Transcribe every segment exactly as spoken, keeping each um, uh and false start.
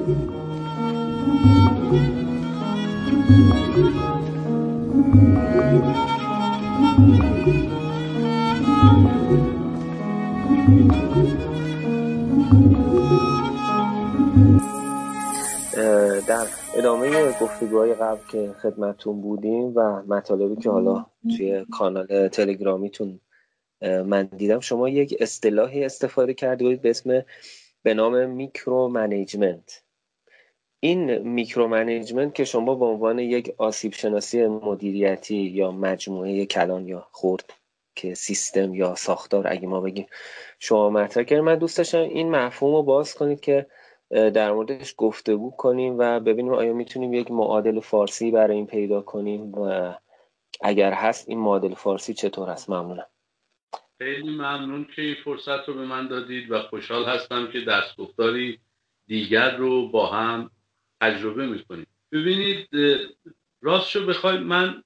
در ادامه گفتگوهای قبل که خدمتتون بودیم و مطالبی که حالا توی کانال تلگرامیتون من دیدم، شما یک اصطلاحی استفاده کرده بودید به اسم به نام میکرو منیجمنت. این میکرو منیجمنت که شما به عنوان یک آسیب شناسی مدیریتی یا مجموعه کلان یا خرد که سیستم یا ساختار اگه ما بگیم شما مطرح کردید، من دوست داشتم این مفهوم رو باز کنید که در موردش گفتگو کنیم و ببینیم آیا میتونیم یک معادل فارسی برای این پیدا کنیم و اگر هست این معادل فارسی چطور هست. ممنونم. خیلی ممنون که این فرصت رو به من دادید و خوشحال هستم که دستگفتاری دیگر رو با هم تجربه میکنیم. ببینید راستشو بخوای من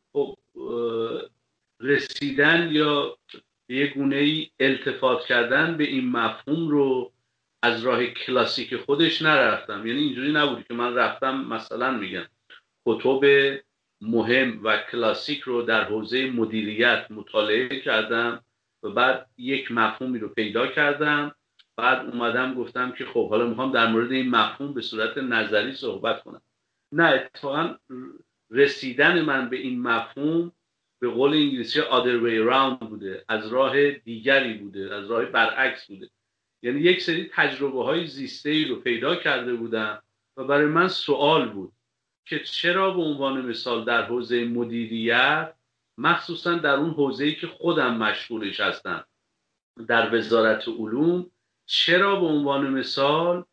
رسیدن یا یه گونه‌ای التفات کردن به این مفهوم رو از راه کلاسیک خودش نرفتم. یعنی اینجوری نبودی که من رفتم مثلا میگم کتب مهم و کلاسیک رو در حوزه مدیریت مطالعه کردم و بعد یک مفهومی رو پیدا کردم، بعد اومدم گفتم که خب حالا میخوام در مورد این مفهوم به صورت نظری صحبت کنم. نه، اتفاقا رسیدن من به این مفهوم به قول انگلیسی other way around بوده، از راه دیگری بوده، از راه برعکس بوده. یعنی یک سری تجربه های زیسته‌ای رو پیدا کرده بودم و برای من سوال بود که چرا به عنوان مثال در حوزه مدیریت، مخصوصا در اون حوزه‌ای که خودم مشغولش هستم در وزارت علوم، چرا به عنوان مثال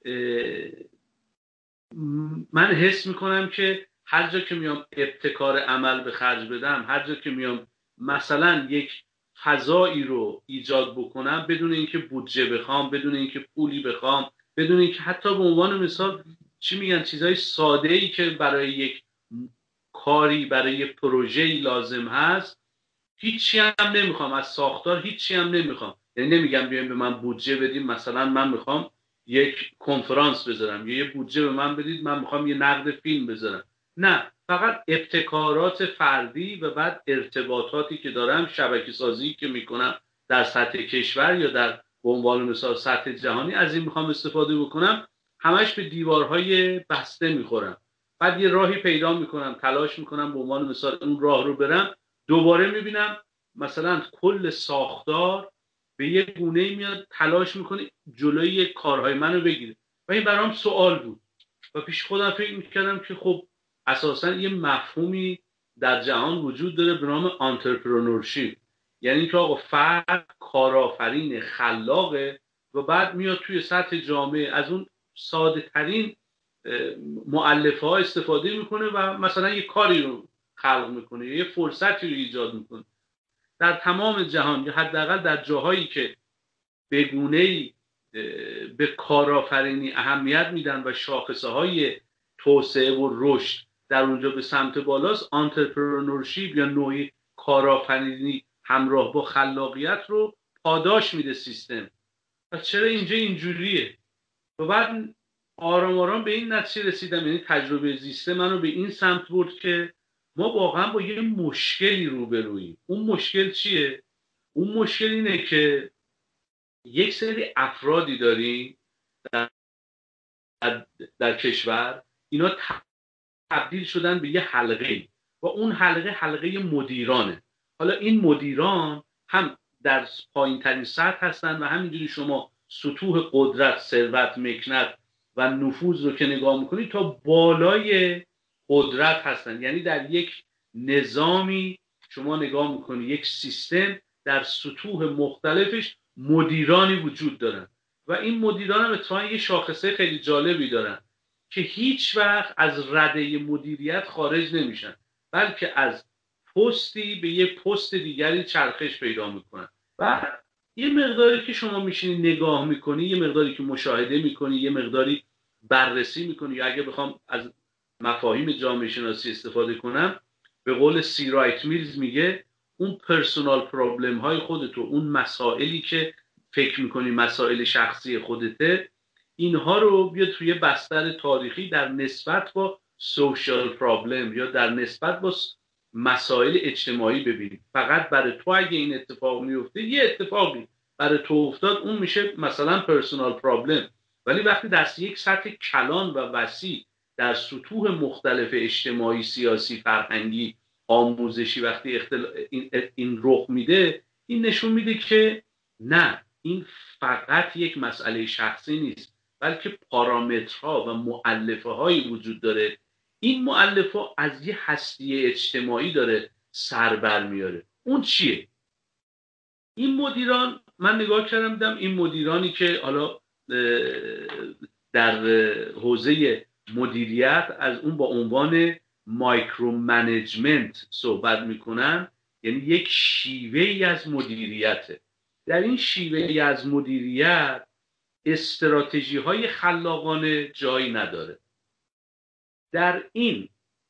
من حس میکنم که هر جا که میام ابتکار عمل به خرج بدم، هر جا که میام مثلا یک فضایی رو ایجاد بکنم بدون اینکه بودجه بخوام، بدون اینکه پولی بخوام، بدون اینکه حتی به عنوان مثال چی میگن چیزهای ساده‌ای که برای یک کاری، برای یک پروژه‌ای لازم هست، هیچی هم نمیخوام از ساختار، هیچی هم نمیخوام. یعنی نمیگم بیاین به من بودجه بدیم، مثلا من میخوام یک کنفرانس بذارم یا یه بودجه به من بدید من میخوام یه نقد فیلم بذارم. نه، فقط ابتکارات فردی و بعد ارتباطاتی که دارم، شبکه سازی که میکنم در سطح کشور یا در به عنوان مثال سطح جهانی، از این میخوام استفاده بکنم. همش به دیوارهای بسته میخورم. بعد یه راهی پیدا میکنم، تلاش میکنم به عنوان مثال اون راه رو برم، دوباره میبینم مثلا کل ساختار به یه گونه‌ای میاد تلاش میکنه جلوی کارهای منو بگیره. و این برام سوال بود و پیش خودم فکر میکردم که خب اساسا یه مفهومی در جهان وجود داره به نام انترپرنورشیپ، یعنی که آقا فرد کارآفرین خلاقه و بعد میاد توی سطح جامعه از اون ساده ترین مؤلفه ها استفاده میکنه و مثلا یه کاری رو خلق میکنه، یه فرصتی رو ایجاد میکنه. در تمام جهان یا حداقل در جاهایی که به گونه‌ای به کارآفرینی اهمیت میدن و شاخصه های توسعه و رشد در اونجا به سمت بالاست، انترپرنورشیپ یا نوعی کارآفرینی همراه با خلاقیت رو پاداش میده سیستم. پس چرا اینجا اینجوریه؟ و بعد آرام آرام به این نتیجه رسیدم، یعنی تجربه زیسته منو به این سمت برد که ما واقعا با یه مشکلی روبروییم. اون مشکل چیه؟ اون مشکل اینه که یک سری افرادی داریم در, در, در کشور، اینا تبدیل شدن به یه حلقه و اون حلقه حلقه مدیرانه. حالا این مدیران هم در پایین ترین سطح هستن و همینجوری شما سطوح قدرت، ثروت، مکنت و نفوذ رو که نگاه میکنید تا بالای قدرت هستن. یعنی در یک نظامی شما نگاه میکنید، یک سیستم در سطوح مختلفش مدیرانی وجود دارن و این مدیران هم اتفاقا یه شاخصه خیلی جالبی دارن که هیچ وقت از رده مدیریت خارج نمیشن، بلکه از پستی به یه پست دیگری چرخش پیدا میکنن. و یه مقداری که شما میشینی نگاه میکنی، یه مقداری که مشاهده میکنی، یه مقداری بررسی میکنی، یا اگه بخوام از مفاهیم جامعه شناسی استفاده کنم، به قول سی رایت میلز میگه اون پرسونال پرابلم های خودتو، اون مسائلی که فکر میکنی مسائل شخصی خودته، اینها رو بیا توی بستر تاریخی در نسبت با سوشال پرابلم یا در نسبت با مسائل اجتماعی ببینید. فقط برای تو اگه این اتفاق میفته، یه اتفاقی برای تو افتاد، اون میشه مثلا پرسونال پرابلم، ولی وقتی در یک سطح کلان و وسیع در سطوح مختلف اجتماعی، سیاسی، فرهنگی، آموزشی وقتی اختلا... این... این رخ میده، این نشون میده که نه، این فقط یک مسئله شخصی نیست، بلکه پارامترها و مؤلفه هایی وجود داره. این مؤلفه ها از یه هستی اجتماعی داره سر بر میاره. اون چیه؟ این مدیران، من نگاه کردم دیدم این مدیرانی که حالا در حوزه مدیریت از اون با عنوان مایکرو منیجمنت صحبت میکنن، یعنی یک شیوه ای از مدیریته. در این شیوه ای از مدیریت استراتژی های خلاقانه جایی نداره. در این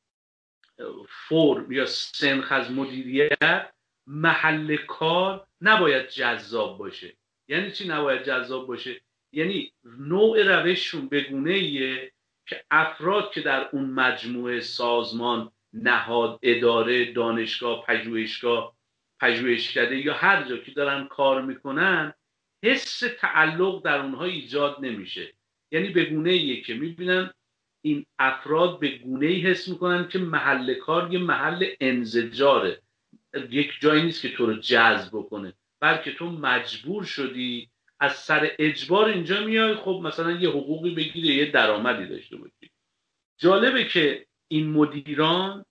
فرم یا سنخ از مدیریت، محل کار نباید جذاب باشه. یعنی چی نباید جذاب باشه؟ یعنی نوع روششون بگونه ایه که افراد که در اون مجموعه، سازمان، نهاد، اداره، دانشگاه، پژوهشگاه، پژوهشکده یا هر جا که دارن کار میکنن، حس تعلق در اونها ایجاد نمیشه. یعنی بگونه ایه که میبینن این افراد به گونه‌ای حس میکنن که محل کار یه محل انزجاره، یک جایی نیست که تو رو جذب بکنه، بلکه تو مجبور شدی از سر اجبار اینجا میای، خب مثلا یه حقوقی بگیری، یه درآمدی داشته باشی. جالبه که این مدیران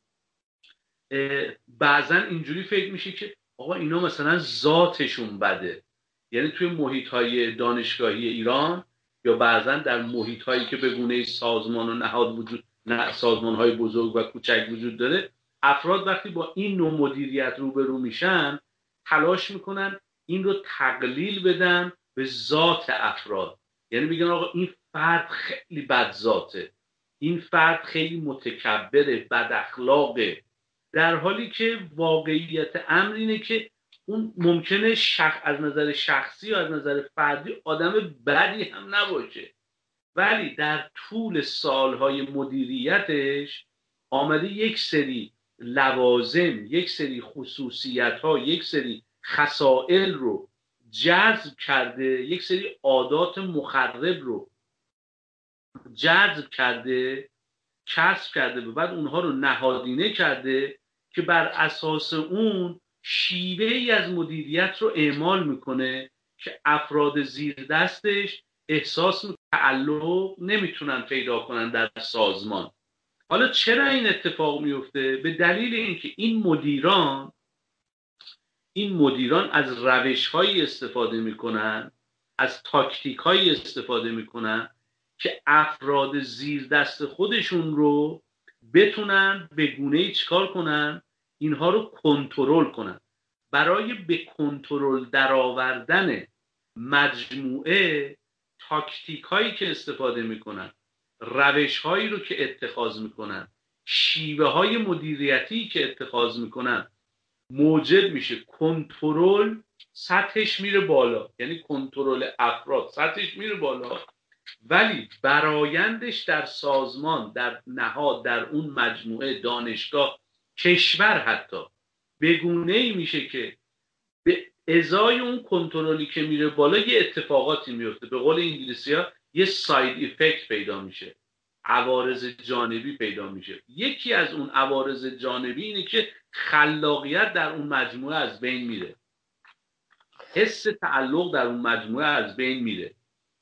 بعضا اینجوری فکر میشه که آقا اینا مثلا ذاتشون بده. یعنی توی محیط‌های دانشگاهی ایران یا بعضا در محیط‌هایی که به گونه سازمان و نهاد وجود، نه سازمان‌های بزرگ و کوچک وجود داره، افراد وقتی با این نوع مدیریت روبرو میشن، تلاش میکنن این رو تقلیل بدن به ذات افراد. یعنی میگن آقا این فرد خیلی بد ذاته، این فرد خیلی متکبره، بد اخلاقه، در حالی که واقعیت امر اینه که اون ممکنه شخ... از نظر شخصی یا از نظر فردی آدم بدی هم نباشه، ولی در طول سالهای مدیریتش آمده یک سری لوازم، یک سری خصوصیت‌ها، یک سری خصائل رو جذب کرده، یک سری عادات مخرب رو جذب کرده، کسب کرده و بعد اونها رو نهادینه کرده که بر اساس اون شیوه ای از مدیریت رو اعمال میکنه که افراد زیر دستش احساس تعلق نمیتونن پیدا کنن در سازمان. حالا چرا این اتفاق میفته؟ به دلیل اینکه این مدیران این مدیران از روش‌هایی استفاده میکنن، از تاکتیک‌هایی استفاده میکنن که افراد زیر دست خودشون رو بتونن به گونه‌ای چیکار کنن؟ اینها رو کنترل کنن. برای به کنترل درآوردن مجموعه، تاکتیک‌هایی که استفاده میکنن، روش‌هایی رو که اتخاذ میکنن، شیوه‌های مدیریتی که اتخاذ میکنن، موجب میشه کنترل سطحش میره بالا. یعنی کنترل افراد سطحش میره بالا، ولی برایندش در سازمان، در نهاد، در اون مجموعه، دانشگاه، کشور حتی بگونه‌ای میشه که به ازای اون کنترلی که میره بالا یه اتفاقاتی میفته. به قول انگلیسی‌ها یه ساید ایفکت پیدا میشه، عوارض جانبی پیدا میشه. یکی از اون عوارض جانبی اینه که خلاقیت در اون مجموعه از بین میره، حس تعلق در اون مجموعه از بین میره.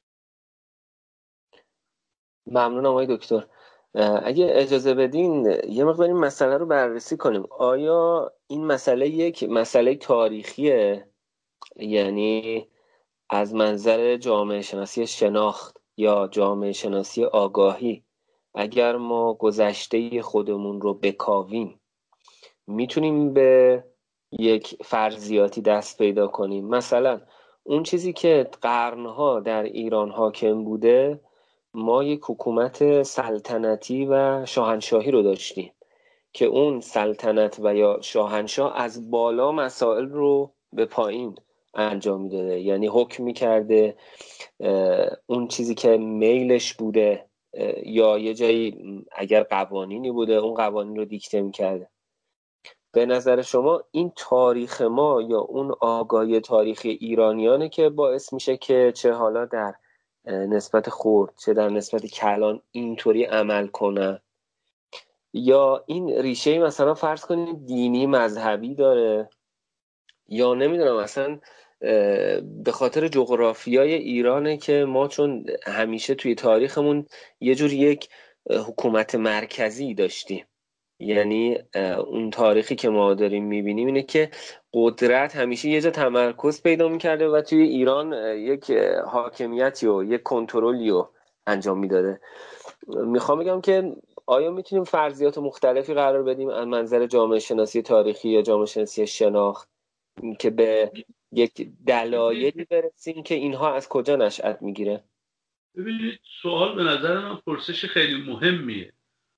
ممنونم آقای دکتر. اگه اجازه بدین یه مقدار این مسئله رو بررسی کنیم. آیا این مسئله یک مسئله تاریخیه؟ یعنی از منظر جامعه شناسی شناخت یا جامعه شناسی آگاهی، اگر ما گذشته خودمون رو بکاویم، میتونیم به یک فرضیاتی دست پیدا کنیم؟ مثلا اون چیزی که قرنها در ایران حاکم بوده، ما یک حکومت سلطنتی و شاهنشاهی رو داشتیم که اون سلطنت و یا شاهنشاه از بالا مسائل رو به پایین انجام میداده، یعنی حکم میکرده اون چیزی که میلش بوده یا یه جایی اگر قوانینی بوده اون قوانین رو دیکته میکرده. به نظر شما این تاریخ ما یا اون آگاهی تاریخی ایرانیانه که باعث میشه که چه حالا در نسبت خرد چه در نسبت کلان اینطوری عمل کنن، یا این ریشه مثلا فرض کنید دینی مذهبی داره، یا نمیدونم اصلا به خاطر جغرافیای ایرانه که ما چون همیشه توی تاریخمون یه جور یک حکومت مرکزی داشتیم. یعنی اون تاریخی که ما داریم میبینیم اینه که قدرت همیشه یه جا تمرکز پیدا میکرده و توی ایران یک حاکمیتی و یک کنترلی رو انجام میداده. میخوام بگم که آیا میتونیم فرضیات مختلفی قرار بدیم از منظر جامعه شناسی تاریخی یا جامعه شناسی شناخت که به یک دلایلی برسیم که اینها از کجا نشأت میگیره؟ ببینید سوال به نظر من پرسش خیلی مهمیه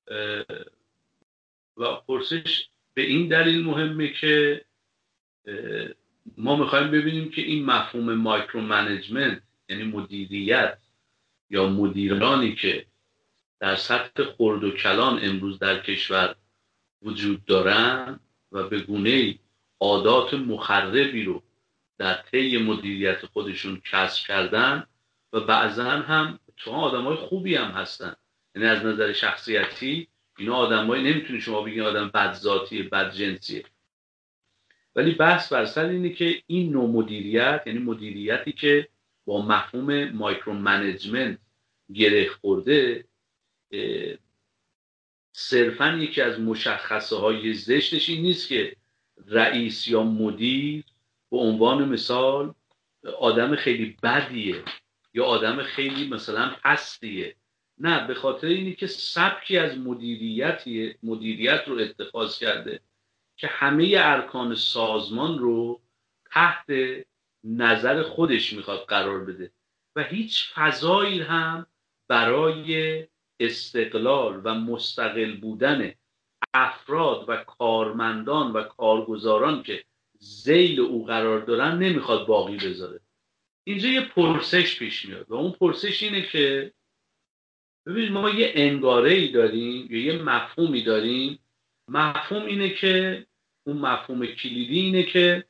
و پرسش به این دلیل مهمه که ما میخوایم ببینیم که این مفهوم مایکرو منیجمنت، یعنی مدیریت یا مدیرانی که در سطح خرد و کلان امروز در کشور وجود دارن و به گونه‌ای عادات مخربی رو در طی مدیریت خودشون کسب کردن و بعضا هم تو آدمای خوبی هم هستن، یعنی از نظر شخصیتی اینا آدمای نمیتونی شما بگین آدم بدذاتی بدجنسیه، ولی بحث بر سر اینه که این نوع مدیریت، یعنی مدیریتی که با مفهوم مایکرو منیجمنت گره خورده، صرفاً یکی از مشخصه های زشتش این نیست که رئیس یا مدیر به عنوان مثال آدم خیلی بدیه یا آدم خیلی مثلا پستیه، نه، به خاطر اینی که سبکی از مدیریتی مدیریت رو اتخاذ کرده که همه ارکان سازمان رو تحت نظر خودش میخواد قرار بده و هیچ فضایی هم برای استقلال و مستقل بودن افراد و کارمندان و کارگزاران که ذیل او قرار دارن نمیخواد باقی بذاره. اینجا یه پرسش پیش میاد و اون پرسش اینه که ببینید ما یه انگاره‌ای داریم یا یه مفهومی داریم، مفهوم اینه که اون مفهوم کلیدی اینه که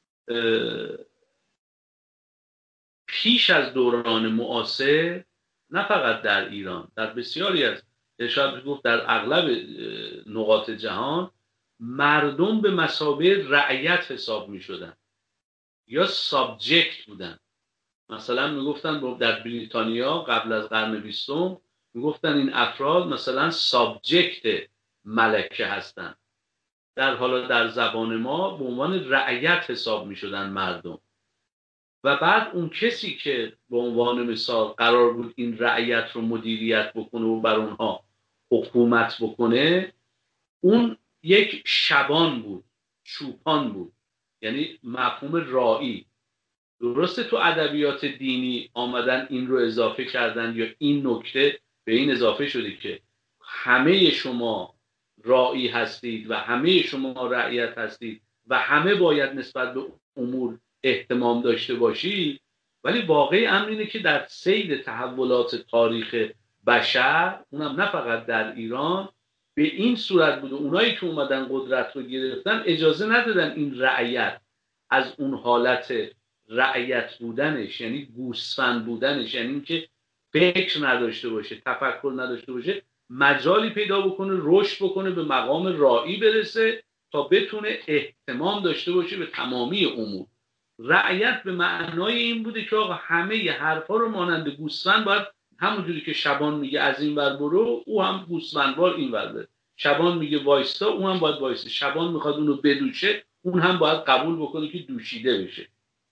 پیش از دوران معاصر نه فقط در ایران، در بسیاری از شاید گفت در اغلب نقاط جهان مردم به مثابه رعیت حساب می شدن یا سابجکت بودن. مثلا می گفتن در بریتانیا قبل از قرن بیستم می گفتن این افراد مثلا سابجکت ملکه هستن، در حالا در زبان ما به عنوان رعیت حساب می شدن مردم. و بعد اون کسی که به عنوان مثال قرار بود این رعیت رو مدیریت بکنه و بر اونها حکومت بکنه، اون یک شبان بود، چوپان بود، یعنی مفهوم راعی. درسته تو ادبیات دینی آمدن این رو اضافه کردن یا این نکته به این اضافه شده که همه شما راعی هستید و همه شما رعیت هستید و همه باید نسبت به امور اهتمام داشته باشید، ولی واقعی امر اینه که در سیر تحولات تاریخ بشر، اونم نه فقط در ایران، به این صورت بوده اونایی که اومدن قدرت رو گرفتن اجازه ندادن این رعیت از اون حالت رعیت بودنش، یعنی گوسفند بودنش، یعنی اینکه فکر نداشته باشه، تفکر نداشته باشه، مجالی پیدا بکنه، رشد بکنه، به مقام راعی برسه تا بتونه اهتمام داشته باشه به تمامی امور. رعیت به معنای این بوده که آقا همه ی حرفا رو مانند گوسفند باید همونجوری که شبان میگه از این ور برو، او هم گوسفندوار این ور بره. شبان میگه وایستا، او هم باید وایسته. شبان میخواد اونو بدوشه، اون هم باید قبول بکنه که دوشیده بشه.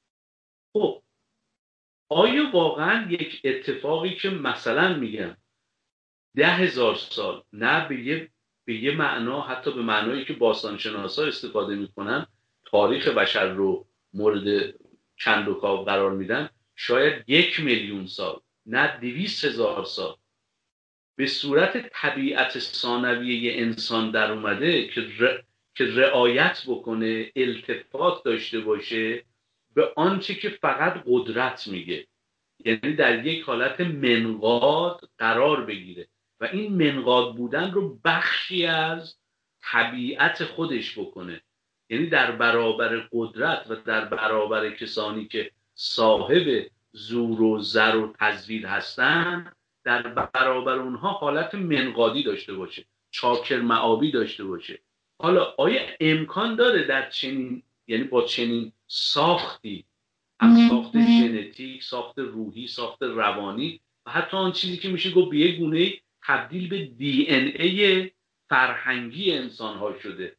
خب آیا واقعا یک اتفاقی که مثلا میگم ده هزار سال، نه به یه به یه معنا، حتی به معنایی که باستانشناسا استفاده میکنن، تاریخ بشر رو مورد چند و کاو قرار میدن، شاید یک میلیون سال، نه دویست هزار سال، به صورت طبیعت ثانویه انسان در اومده که ر... که رعایت بکنه، التفات داشته باشه به آنچه که فقط قدرت میگه، یعنی در یک حالت منقاد قرار بگیره و این منقاد بودن رو بخشی از طبیعت خودش بکنه. یعنی در برابر قدرت و در برابر کسانی که صاحب زور و زر و تزویر هستن، در برابر اونها حالت منقادی داشته باشه، چاکر معابی داشته باشه. حالا آیا امکان داره در چنین، یعنی با چنین ساختی از ساخت ژنتیک، ساخت روحی، ساخت روانی و حتی آن چیزی که میشه گفت به یک گونه تبدیل به دی ان ای فرهنگی انسان ها شده،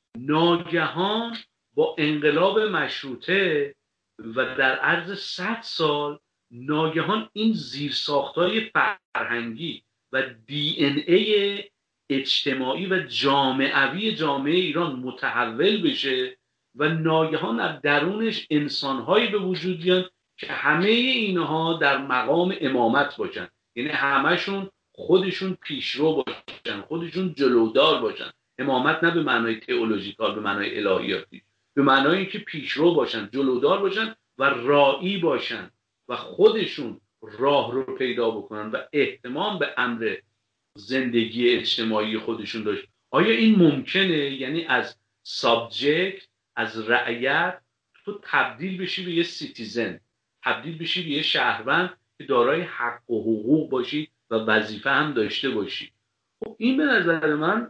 ناگهان با انقلاب مشروطه و در عرض صد سال ناگهان این زیرساخت‌های فرهنگی و دی ان ای اجتماعی و جامعوی جامعه ایران متحول بشه و ناگهان از درونش انسان‌هایی به وجود بیان که همه اینها در مقام امامت باشن، یعنی همهشون خودشون پیشرو باشن، خودشون جلودار باشن. امامت نه به معنای تئولوژیکال، به معنای الهیاتی، به معنای اینکه پیشرو باشن، جلودار باشن و راعی باشن و خودشون راه رو پیدا بکنن و اهتمام به امر زندگی اجتماعی خودشون داشت. آیا این ممکنه؟ یعنی از سابجکت، از رعیت تو تبدیل بشی به یه سیتیزن، تبدیل بشی به یه شهروند که دارای حق و حقوق باشی و وظیفه هم داشته باشی. خب این به نظر من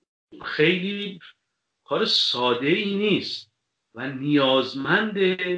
خیلی کار ساده ای نیست و نیازمند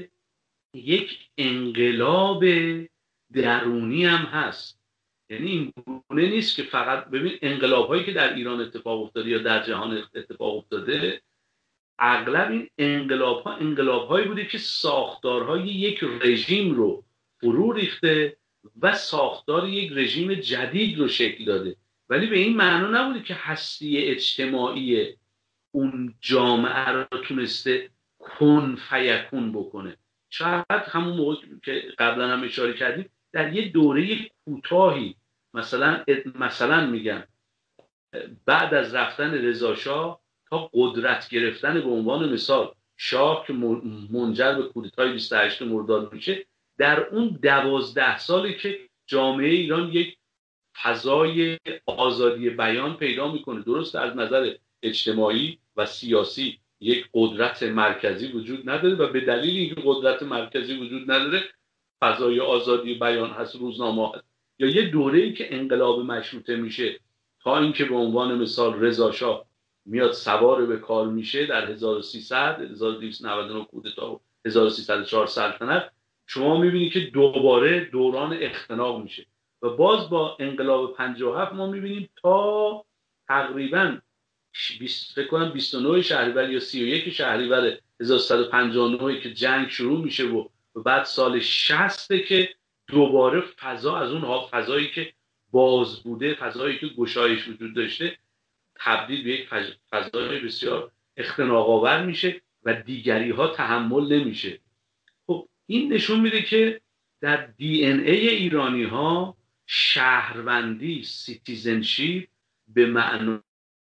یک انقلاب درونی هم هست. یعنی این گونه نیست که فقط ببین انقلاب هایی که در ایران اتفاق افتاده یا در جهان اتفاق افتاده، اغلب این انقلاب ها انقلاب هایی بوده که ساختارهای یک رژیم رو فرو ریخته و ساختار یک رژیم جدید رو شکل داده، ولی به این معنا نبوده که هستی اجتماعی اون جامعه رو تونسته کن فیکون بکنه. شاید همون موقع که قبلا هم اشاره کردیم در یه دوره کوتاهی، مثلا مثلا میگم بعد از رفتن رضا شاه تا قدرت گرفتن به عنوان مثال شاه که منجر به کودتای بیست و هشتم مرداد میشه، در اون دوازده سالی که جامعه ایران یک فضای آزادی بیان پیدا میکنه، درست از نظر اجتماعی و سیاسی یک قدرت مرکزی وجود نداره و به دلیل اینکه قدرت مرکزی وجود نداره فضای آزادی بیان هست، روزنامه هست. یا یه دوره‌ای که انقلاب مشروطه میشه تا اینکه به عنوان مثال رضا شاه میاد سوار به کار میشه در هزار و سیصد هزار و دویست و نود و نه کودتا و هزار و سیصد و چهار سلطنت، شما میبینید که دوباره دوران اختناق میشه و باز با انقلاب پنجاه و هفت ما میبینیم تا تقریبا فکر کنم بیست و نه شهریور یا سی و یک شهریور هزار و سیصد و پنجاه و نه که جنگ شروع میشه و بعد سال شصت که دوباره فضا از اون فضایی که باز بوده، فضایی که گشایش وجود داشته، تبدیل به یک فضای بسیار اختناق آور میشه و دیگری ها تحمل نمیشه. خب این نشون میده که در دی ان ای ایرانی ها شهروندی، سیتیزنشیپ به معنای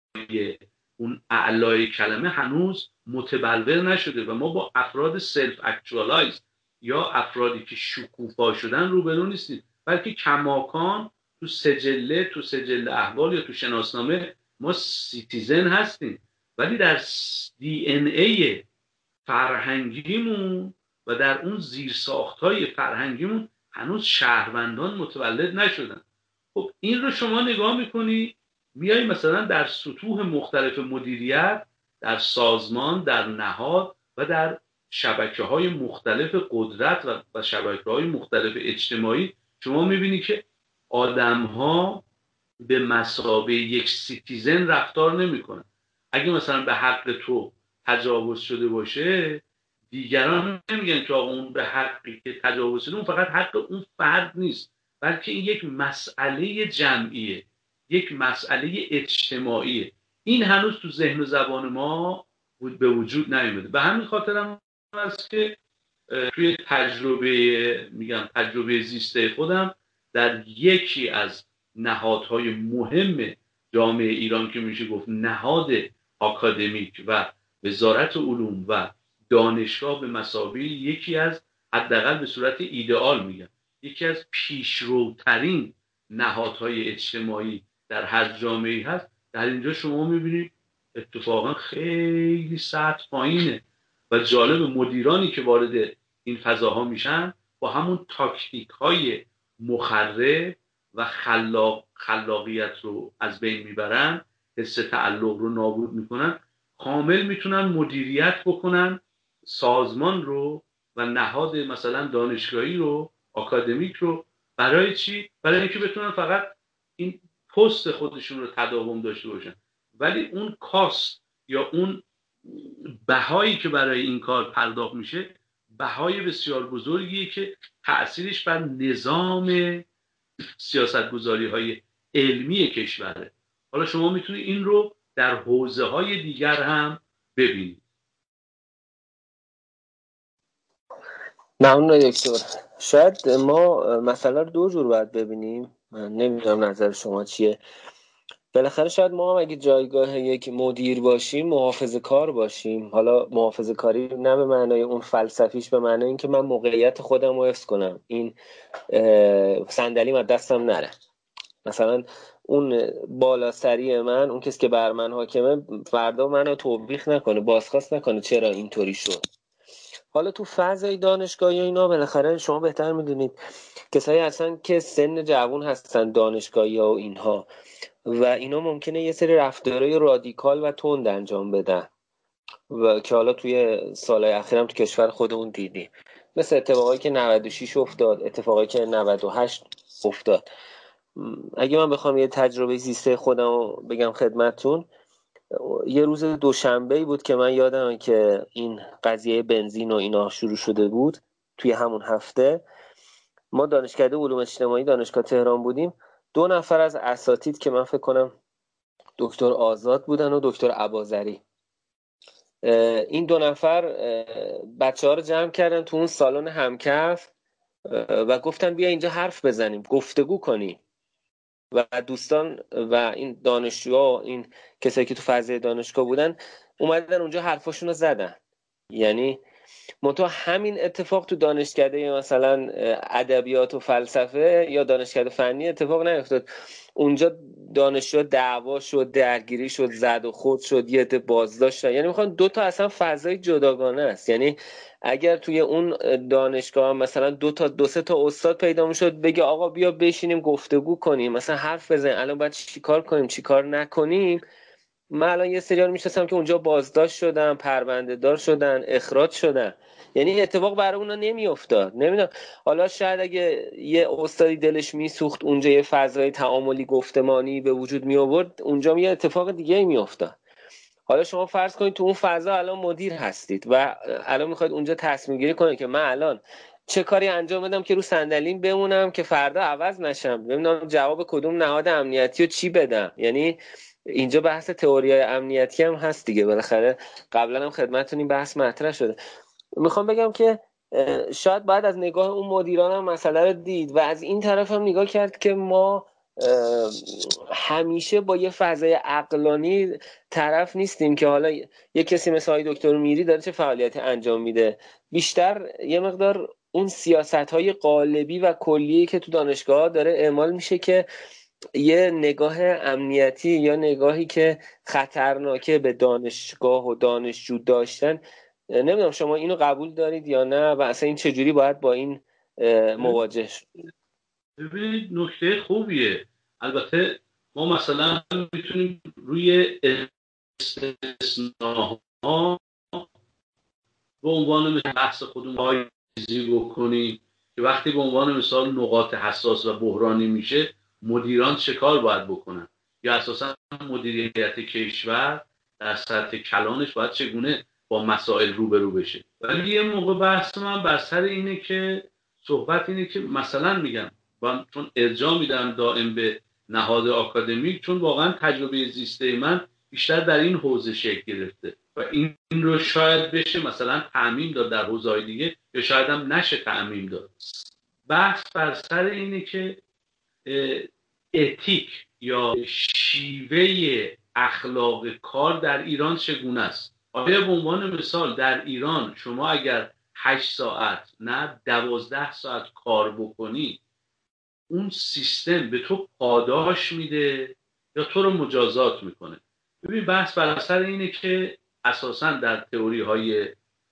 اون اعلای کلمه هنوز متبلور نشده و ما با افراد سلف اکچوالایز یا افرادی که شکوفا شدن روبرو نیستیم، بلکه کماکان تو سجله تو سجل احوال یا تو شناسنامه ما سیتیزن هستیم، ولی در دی ان ای فرهنگیمون و در اون زیرساخت‌های فرهنگیمون هنوز شهروندان متولد نشدن. خب این رو شما نگاه میکنی، میای مثلا در سطوح مختلف مدیریت، در سازمان، در نهاد و در شبکه‌های مختلف قدرت و شبکه‌های مختلف اجتماعی، شما میبینی که آدم‌ها به مثابه یک سیتیزن رفتار نمی‌کنن. اگه مثلا به حق تو تجاوز شده باشه، دیگران نمیگن که آقا اون به حقی که تجاوز شده اون فقط حق اون فرد نیست، بلکه این یک مسئله جمعیه، یک مسئله اجتماعیه. این هنوز تو ذهن و زبان ما به وجود نیامده. به همین خاطر هم هست که توی تجربه میگم تجربه زیسته خودم در یکی از نهادهای مهم جامعه ایران که میشه گفت نهاد آکادمیک و وزارت علوم و دانشگاه به مثابه یکی از، حداقل به صورت ایدئال میگم، یکی از پیشروترین نهادهای اجتماعی در هر جامعه‌ای هست، در اینجا شما میبینید اتفاقا خیلی سطح پایینه و جالب مدیرانی که وارد این فضاها میشن با همون تاکتیک های مخرب و خلاق خلاقیت رو از بین میبرن، حس تعلق رو نابود میکنن، کامل میتونن مدیریت بکنن سازمان رو و نهاد مثلا دانشگاهی رو، آکادمیک رو. برای چی؟ برای اینکه بتونن فقط این پست خودشون رو تداوم داشته باشن، ولی اون کاست یا اون بهایی که برای این کار پرداخت میشه بهای بسیار بزرگیه که تأثیرش بر نظام سیاستگذاری های علمی کشوره. حالا شما میتونید این رو در حوزه های دیگر هم ببینید. ممنون دکتر. شاید ما مسئله رو دو جور باید ببینیم، من نمیدونم نظر شما چیه. بالاخره شاید ما هم اگه جایگاه یک مدیر باشیم محافظه کار باشیم، حالا محافظه کاری نه به معنای اون فلسفیش، به معنای اینکه من موقعیت خودم رو حفظ کنم، این صندلیم از دستم نره. مثلا اون بالا سری من، اون کسی که بر من حاکمه، فردا منو توبیخ نکنه، بازخواست نکنه چرا اینطوری شد. حالا تو فضای دانشگاهی اینا بالاخره شما بهتر میدونید کسایی هستن که سن جوان هستن دانشگاهی ها و اینها، و اینا ممکنه یه سری رفتارهای رادیکال و تند انجام بدن و که حالا توی سالهای اخیرم تو کشور خودمون دیدیم، مثل اتفاقایی که نود و شش افتاد، اتفاقایی که نود و هشت افتاد. اگه من بخوام یه تجربه زیسته خودم رو بگم خدمتتون، یه روز دوشنبه‌ای بود که من یادمه که این قضیه بنزین و اینا شروع شده بود. توی همون هفته ما دانشکده علوم اجتماعی دانشگاه تهران بودیم، دو نفر از اساتید که من فکر کنم دکتر آزاد بودن و دکتر اباظری، این دو نفر بچه ها رو جمع کردن تو اون سالن همکف و گفتن بیا اینجا حرف بزنیم، گفتگو کنیم. و دوستان و این دانشجوها، این کسایی که تو فضای دانشگاه بودن، اومدن اونجا حرفاشون رو زدن. یعنی منتها همین اتفاق تو دانشکده مثلا ادبیات و فلسفه یا دانشکده فنی اتفاق نیفتاد. اونجا دانشجو دعوا شد، درگیری شد، زد و خورد شد، یه عده بازداشتن. یعنی میخوان دو تا اصلا فضای جداگانه است. یعنی اگر توی اون دانشگاه مثلا دو تا دو سه تا استاد پیدا میشد بگه آقا بیا بشینیم گفتگو کنیم، مثلا حرف بزنیم الان باید چیکار کنیم چیکار نکنیم، من الان یه سریال میشناسم که اونجا بازداشت شدن، پرونده دار شدن، اخراج شدن. یعنی اتفاق برای اونا نمیافتاد. نمیدونم، حالا شاید اگه یه استادی دلش میسوخت اونجا یه فضای تعاملی گفتمانی به وجود می آورد، اونجا یه اتفاق دیگه میافتاد. حالا شما فرض کنید تو اون فضا الان مدیر هستید و الان میخواید اونجا تصمیم گیری کنید که من الان چه کاری انجام بدم که رو صندلیم بمونم که فردا عوض نشم، نمیدونم جواب کدوم نهاد امنیتی رو چی بدم. یعنی اینجا بحث تئوریای امنیتی هم هست دیگه، بالاخره قبلا هم خدمتتون این بحث مطرح شده. میخوام بگم که شاید باید از نگاه اون مدیران هم مسئله رو دید و از این طرف هم نگاه کرد که ما همیشه با یه فضای عقلانی طرف نیستیم که حالا یه کسی مثل آقای دکتر میری داره چه فعالیتی انجام میده، بیشتر یه مقدار اون سیاست‌های قالبی و کلیه‌ای که تو دانشگاه داره اعمال میشه که یه نگاه امنیتی یا نگاهی که خطرناکه به دانشگاه و دانشجو داشتن. نمیدونم شما اینو قبول دارید یا نه و اصلا این چجوری باید با این مواجه شد؟ ببینید نکته خوبیه. البته ما مثلا میتونیم روی استثناها به عنوان مثل بحث خودمون پاییزی بکنیم که وقتی به عنوان مثال نقاط حساس و بحرانی میشه مدیران چه کار باید بکنن، یا اساسا مدیریت کشور در سطح کلانش باید چگونه با مسائل روبرو بشه. ولی یه موقع بحث من بر سر اینه که صحبت اینه که مثلا میگم من چون ارجاع میدم دائم به نهاد آکادمیک، چون واقعا تجربه زیسته من بیشتر در این حوزه شکل گرفته و این رو شاید بشه مثلا تعمیم داد در حوزه‌های دیگه یا شاید هم نشه تعمیم داد. بحث بر سر اینه که اتیک یا شیوه اخلاق کار در ایران چگونه است. آیا به عنوان مثال در ایران شما اگر هشت ساعت نه دوازده ساعت کار بکنی، اون سیستم به تو پاداش میده یا تو رو مجازات میکنه؟ ببین بحث بر اثر اینه که اساسا در تئوری های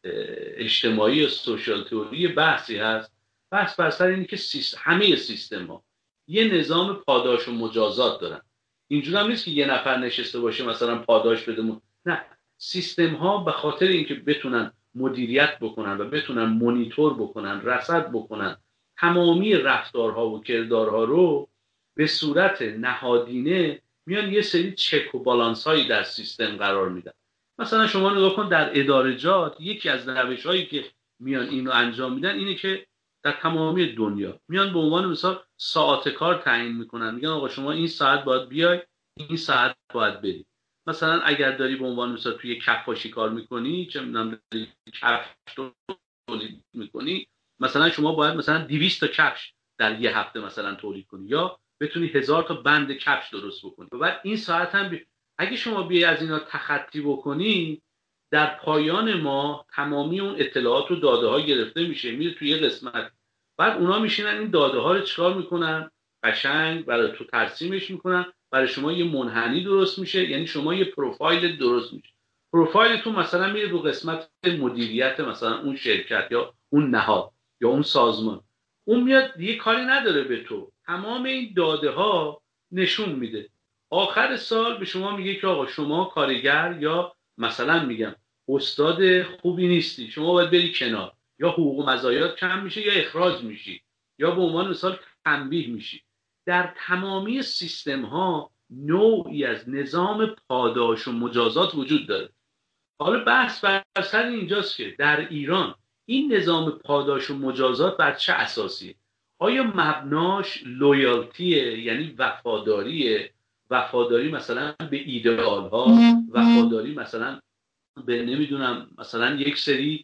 اجتماعی و سوشال تئوری بحثی هست. بحث بر اثر اینه که سیستم، همه سیستم ها یه نظام پاداش و مجازات دارن. اینجوری هم نیست که یه نفر نشسته باشه مثلا پاداش بده، نه، سیستم ها به خاطر اینکه بتونن مدیریت بکنن و بتونن مونیتور بکنن، رصد بکنن تمامی رفتارها و کردارها رو، به صورت نهادینه میان یه سری چک و بالانس هایی در سیستم قرار میدن. مثلا شما نگاه کن در ادارجات یکی از روش هایی که میان اینو انجام میدن اینه که در تمامی دنیا میان به عنوان مثال ساعت کار تعیین میکنن، میگن آقا شما این ساعت باید بیای، این ساعت باید بری. مثلا اگر داری به عنوان مثلا توی کفاشی کار میکنی، چه میدونم داری کفش تولید میکنی، مثلا شما باید مثلا دویست تا کفش در یه هفته مثلا تولید کنی یا بتونی هزار تا بند کفش درست بکنی. و بعد این ساعت هم بی... اگه شما بیای از اینا تخطی بکنی، در پایان ما تمامی اون اطلاعات و داده ها گرفته میشه، میره توی یه قسمت، بعد اونا میشینن این داده ها رو چیکار میکنن؟ قشنگ برای تو ترسیمش میکنن، برای شما یه منحنی درست میشه، یعنی شما یه پروفایل درست میشه. پروفایلتون مثلا میره رو قسمت مدیریت مثلا اون شرکت یا اون نهاد یا اون سازمان، اون میاد دیگه کاری نداره به تو، تمام این داده ها نشون میده. آخر سال به شما میگه که آقا شما کارگر یا مثلا میگم استاد خوبی نیستی، شما باید بری کنار، یا حقوق و مزایات کم میشه یا اخراج میشی یا به عنوان مثال تنبیه میشی. در تمامی سیستم ها نوعی از نظام پاداش و مجازات وجود داره. حالا بحث بر سر اینجاست که در ایران این نظام پاداش و مجازات بر چه اساسیه؟ آیا مبناش لویالتیه، یعنی وفاداریه، وفاداری مثلا به ایدئال ها، وفاداری مثلا به نمیدونم مثلا یک سری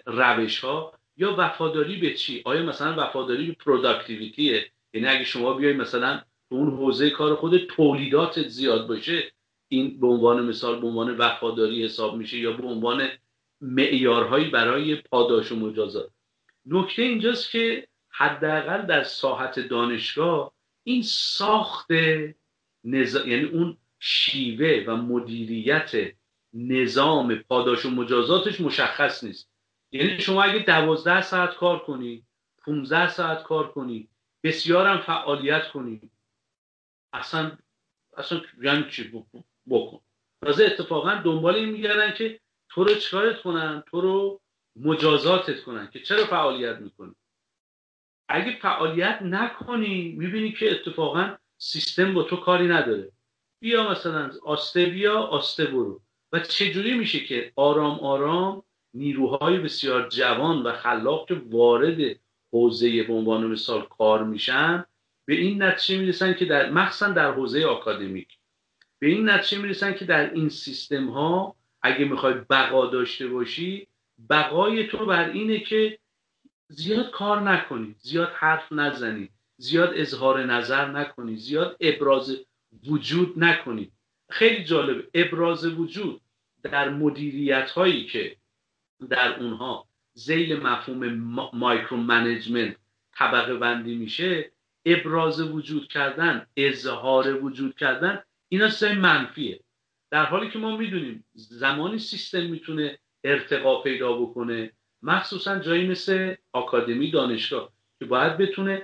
روش ها، یا وفاداری به چی؟ آیا مثلا وفاداری به پروداکتیویتیه، یعنی اگه شما بیای مثلا تو اون حوزه کار خود تولیداتت زیاد باشه، این به عنوان مثال به عنوان وفاداری حساب میشه یا به عنوان معیارهایی برای پاداش و مجازات؟ نکته اینجاست که حداقل در ساحت دانشگاه این ساخت نز... یعنی اون شیوه و مدیریت نظام پاداش و مجازاتش مشخص نیست. یعنی شما اگه دوازده ساعت کار کنی، پانزده ساعت کار کنی، بسیارم فعالیت کنی، اصلا اصلا یعنی چی بکن؟ تازه اتفاقا دنبال این میگردن که تو رو چیکارت کنن، تو رو مجازاتت کنن که چرا فعالیت میکنی. اگه فعالیت نکنی میبینی که اتفاقا سیستم با تو کاری نداره، بیا مثلا آسته بیا آسته برو. و چجوری میشه که آرام آرام نیروهای بسیار جوان و خلاق که وارد حوزه به عنوان مثال کار میشن، به این نتیجه میرسن که در مخصوصا در حوزه آکادمیک به این نتیجه میرسن که در این سیستم ها اگه میخوای بقا داشته باشی، بقای تو بر اینه که زیاد کار نکنی، زیاد حرف نزنی، زیاد اظهار نظر نکنی، زیاد ابراز وجود نکنی. خیلی جالبه، ابراز وجود در مدیریت هایی که در اونها ذیل مفهوم مایکرو منیجمنت طبقه بندی میشه، ابراز وجود کردن، اظهار وجود کردن، اینا سه منفیه. در حالی که ما میدونیم زمانی سیستم میتونه ارتقا پیدا بکنه، مخصوصا جایی مثل آکادمی، دانشگاه، که باید بتونه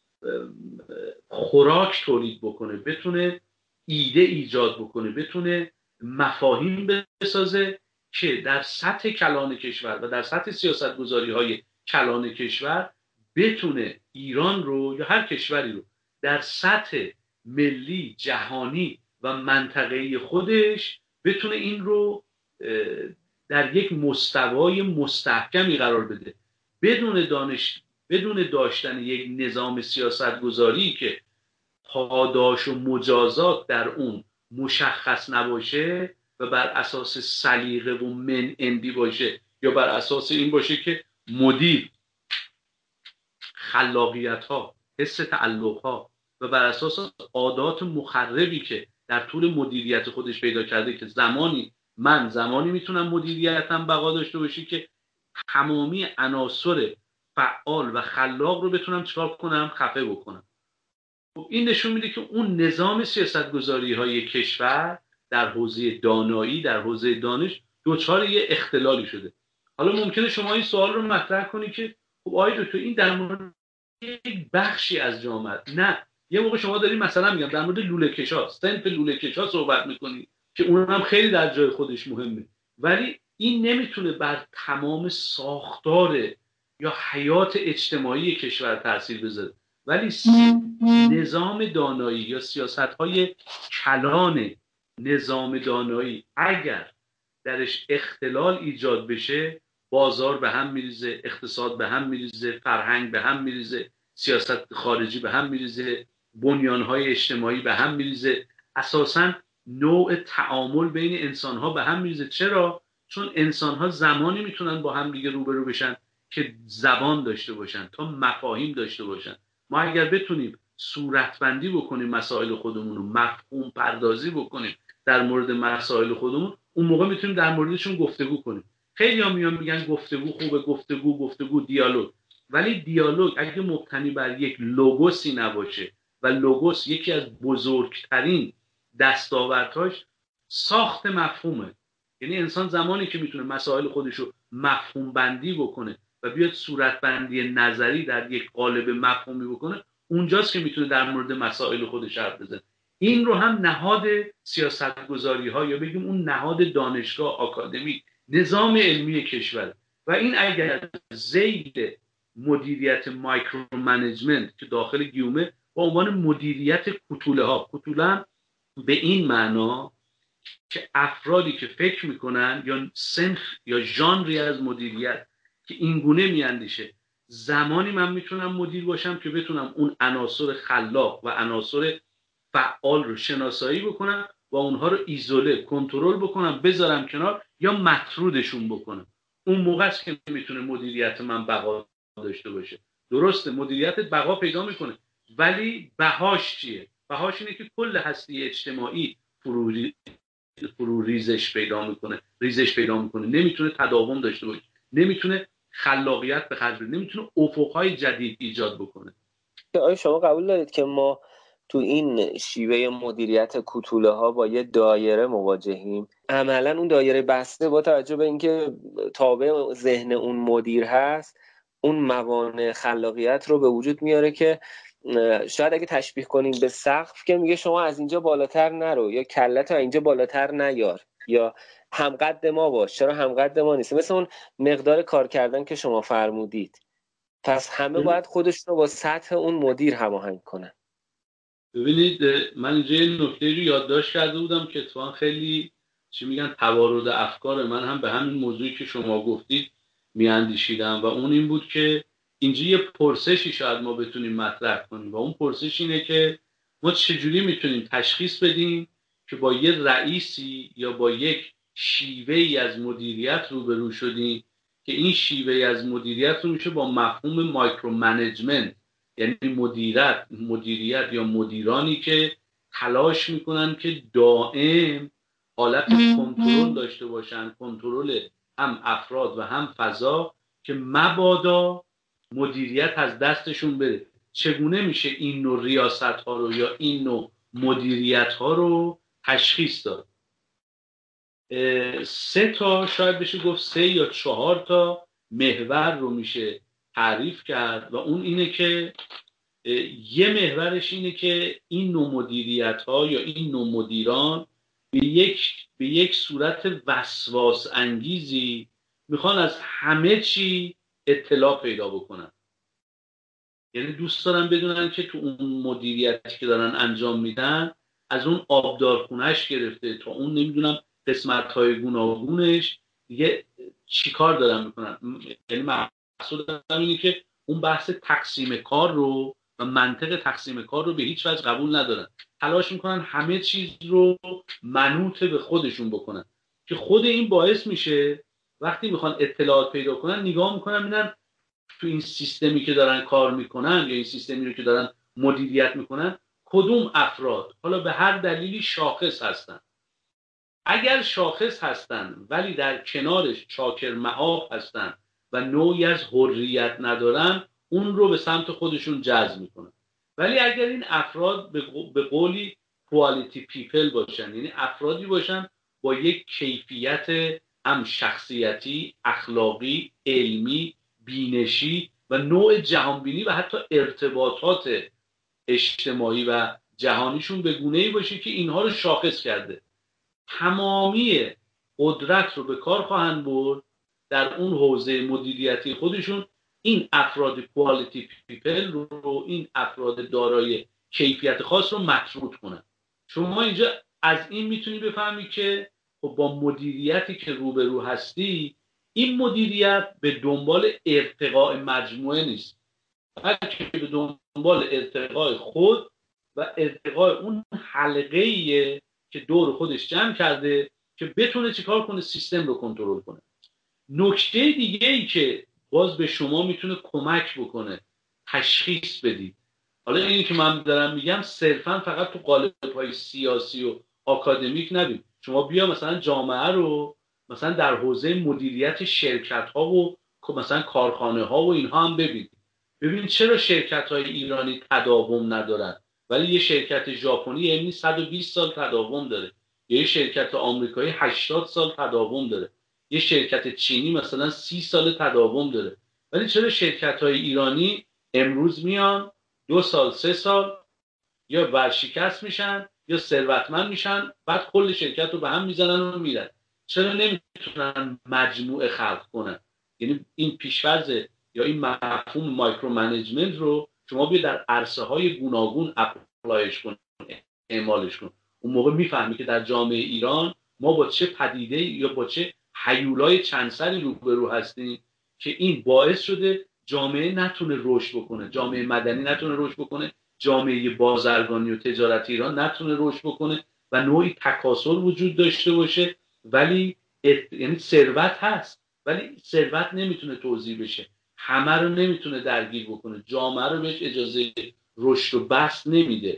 خوراک تولید بکنه، بتونه ایده ایجاد بکنه، بتونه مفاهیم بسازه که در سطح کلان کشور و در سطح سیاستگذاری های کلان کشور بتونه ایران رو یا هر کشوری رو در سطح ملی، جهانی و منطقه‌ای خودش بتونه این رو در یک مستوای مستحکمی قرار بده، بدون دانش بدون داشتن یک نظام سیاستگذاری که پاداش و مجازات در اون مشخص نباشه و بر اساس سلیقه و من اندی باشه، یا بر اساس این باشه که مدیر خلاقیت ها، حس تعلق ها و بر اساس عادات مخربی که در طول مدیریت خودش پیدا کرده که زمانی من زمانی میتونم مدیریتم بقا داشته باشه که تمامی عناصر فعال و خلاق رو بتونم چکار کنم؟ خفه بکنم. این نشون میده که اون نظام سیاستگذاری های کشور در حوزه دانایی، در حوزه دانش دوچار یه اختلالی شده. حالا ممکنه شما این سوال رو مطرح کنی که خب آقای دکتر این در مورد یک بخشی از جامعه، نه، یه موقع شما دارید مثلا میگم در مورد لوله کشا، صنف لوله کشا صحبت میکنی که اون هم خیلی در جای خودش مهمه، ولی این نمیتونه بر تمام ساختار یا حیات اجتماعی کشور تاثیر بذاره. ولی نظام دانایی یا سیاست‌های کلان نظام دانایی اگر درش اختلال ایجاد بشه، بازار به هم میریزه، اقتصاد به هم میریزه، فرهنگ به هم میریزه، سیاست خارجی به هم میریزه، بنیان‌های اجتماعی به هم میریزه، اساساً نوع تعامل بین انسان‌ها به هم میریزه. چرا؟ چون انسان‌ها زمانی میتونن با هم دیگه روبرو بشن که زبان داشته باشن، تا مفاهیم داشته باشن. ما اگر بتونیم صورتبندی بکنیم مسائل خودمون رو، مفهوم پردازی بکنیم در مورد مسائل خودمون، اون موقع میتونیم در موردشون گفتگو کنیم. خیلی ها میان میگن گفتگو خوبه، گفتگو گفتگو دیالوگ، ولی دیالوگ اگه مبتنی بر یک لوگوسی نباشه و لوگوس یکی از بزرگترین دستاوردهاش ساخت مفهومه، یعنی انسان زمانی که میتونه مسائل خودش رو مفهوم بندی بکنه و بیاد صورتبندی نظری در یک قالب مفهومی بکنه، اونجاست که میتونه در مورد مسائل خودش حرف بزنه. این رو هم نهاد سیاستگذاری ها یا بگیم اون نهاد دانشگاه، آکادمی، نظام علمی کشور، و این اگر ذیل مدیریت مایکرو منیجمنت که داخل گیومه با عنوان مدیریت کوتوله ها، کوتوله به این معنا که افرادی که فکر میکنن یا صنف یا ژانری از مدیریت که اینگونه میاندیشه، زمانی من میتونم مدیر باشم که بتونم اون عناصر خلاق و عناصر فعال رو شناسایی بکنم و اونها رو ایزوله، کنترل بکنم، بذارم کنار یا مطرودشون بکنم. اون موقع است که میتونه مدیریت من بقا داشته باشه. درسته مدیریتت بقا پیدا میکنه، ولی بهاش چیه؟ بهاش اینه که کل هستی اجتماعی فرو فرو ریزش پیدا میکنه، ریزش پیدا میکنه، نمیتونه تداوم داشته باشه، نمیتونه خلاقیت به خرج بده، نمیتونه افقهای جدید ایجاد بکنه. آیا شما قبول دارید که ما تو این شیوه مدیریت کوتوله ها با یه دایره مواجهیم؟ عملا اون دایره بسته با توجه به اینکه تابع ذهن اون مدیر هست، اون موانع خلاقیت رو به وجود میاره که شاید اگه تشبیه کنیم به سقف که میگه شما از اینجا بالاتر نرو، یا کلت رو اینجا بالاتر نیار، یا همقد ما باش. چرا همقد ما نیست؟ مثل اون مقدار کار کردن که شما فرمودید. پس همه باید خودش رو با سطح اون مدیر هماهنگ کنن. ببینید من اینجا یه نکته رو یادداشت کرده بودم که اتفاقا خیلی چی میگن توارد افکار من هم به همین موضوعی که شما گفتید میاندیشیدم، و اون این بود که اینجا یه پرسشی شاید ما بتونیم مطرح کنیم، و اون پرسش اینه که ما چجوری میتونیم تشخیص بدیم که با یه رئیسی یا با یک شیوهی از مدیریت روبرو شدیم که این شیوه از مدیریت رو میشه با مفهوم مایکرو منیجمنت، یعنی مدیریت مدیریت یا مدیرانی که تلاش میکنن که دائم حالت کنترل داشته باشن، کنترل هم افراد و هم فضا، که مبادا مدیریت از دستشون بره. چگونه میشه این نوع ریاست ها رو یا این نوع مدیریت ها رو تشخیص داد؟ سه تا شاید بشه گفت سه یا چهار تا محور رو میشه تعریف کرد، و اون اینه که یه محورش اینه که این نوع مدیریت ها یا این نوع مدیران به یک به یک صورت وسواس انگیزی میخوان از همه چی اطلاع پیدا بکنن. یعنی دوست دارن بدونن که تو اون مدیریتی که دارن انجام میدن، از اون آبدارخونهش گرفته تا اون نمیدونم قسمت های گوناگونش دیگه چی کار دارن میکنن. یعنی مقصود اینه که اون بحث تقسیم کار رو و منطق تقسیم کار رو به هیچ وجه قبول ندارن. تلاش میکنن همه چیز رو منوط به خودشون بکنن، که خود این باعث میشه وقتی میخوان اطلاعات پیدا کنن نگاه میکنن ببینن تو این سیستمی که دارن کار میکنن یا این سیستمی رو که دارن مدیریت میکنن کدوم افراد حالا به هر دلیلی شاخص هستن اگر شاخص هستن ولی در کنارش چاکر معاق هستن و نوعی از حریت ندارن، اون رو به سمت خودشون جذب میکنن. ولی اگر این افراد به قولی quality people باشن، یعنی افرادی باشن با یک کیفیت هم شخصیتی، اخلاقی، علمی، بینشی و نوع جهانبینی و حتی ارتباطات اجتماعی و جهانیشون به گونه‌ای باشه که اینها رو شاخص کرده، تمامی قدرت رو به کار خواهند برد در اون حوزه مدیریتی خودشون این افراد کوالیتی پیپل رو، این افراد دارای کیفیت خاص رو مطرود کنن. شما اینجا از این میتونی بفهمی که خب با مدیریتی که روبرو هستی، این مدیریت به دنبال ارتقاء مجموعه نیست، بلکه به دنبال ارتقاء خود و ارتقاء اون حلقه‌ایه که دور خودش جمع کرده که بتونه چیکار کنه؟ سیستم رو کنترل کنه. نکته دیگه ای که باز به شما میتونه کمک بکنه تشخیص بدید، حالا اینی که من دارم میگم صرفا فقط تو قالب‌های سیاسی و آکادمیک نبید، شما بیا مثلا جامعه رو مثلا در حوزه مدیریت شرکت‌ها و مثلا کارخانه‌ها و اینها هم ببینید. ببینید چرا شرکت‌های ایرانی تداوم ندارن ولی یه شرکت ژاپنی یعنی صد و بیست سال تداوم داره، یه شرکت آمریکایی هشتاد سال تداوم داره، یه شرکت چینی مثلا سی سال تداوم داره، ولی چرا شرکت‌های ایرانی امروز میان دو سال سه سال یا ورشکست میشن یا ثروتمند میشن، بعد کل شرکت رو به هم میزنن و میرن؟ چرا نمیتونن مجموعه خلق کنن؟ یعنی این پیش‌فرض یا این مفهوم مایکرو منیجمنت رو شما بیا در عرصه های گوناگون اپلایش کن، اعمالش کن، اون موقع میفهمی که در جامعه ایران ما با چه پدیده یا با چه هیولای چند سری روبرو هستیم که این باعث شده جامعه نتونه رشد بکنه، جامعه مدنی نتونه رشد بکنه، جامعه بازرگانی و تجارت ایران نتونه رشد بکنه و نوعی تکاسل وجود داشته باشه، ولی ات... یعنی ثروت هست ولی ثروت نمیتونه توزیع بشه، همه رو نمیتونه درگیر بکنه، جامعه رو بهش اجازه رشد و بسط نمیده.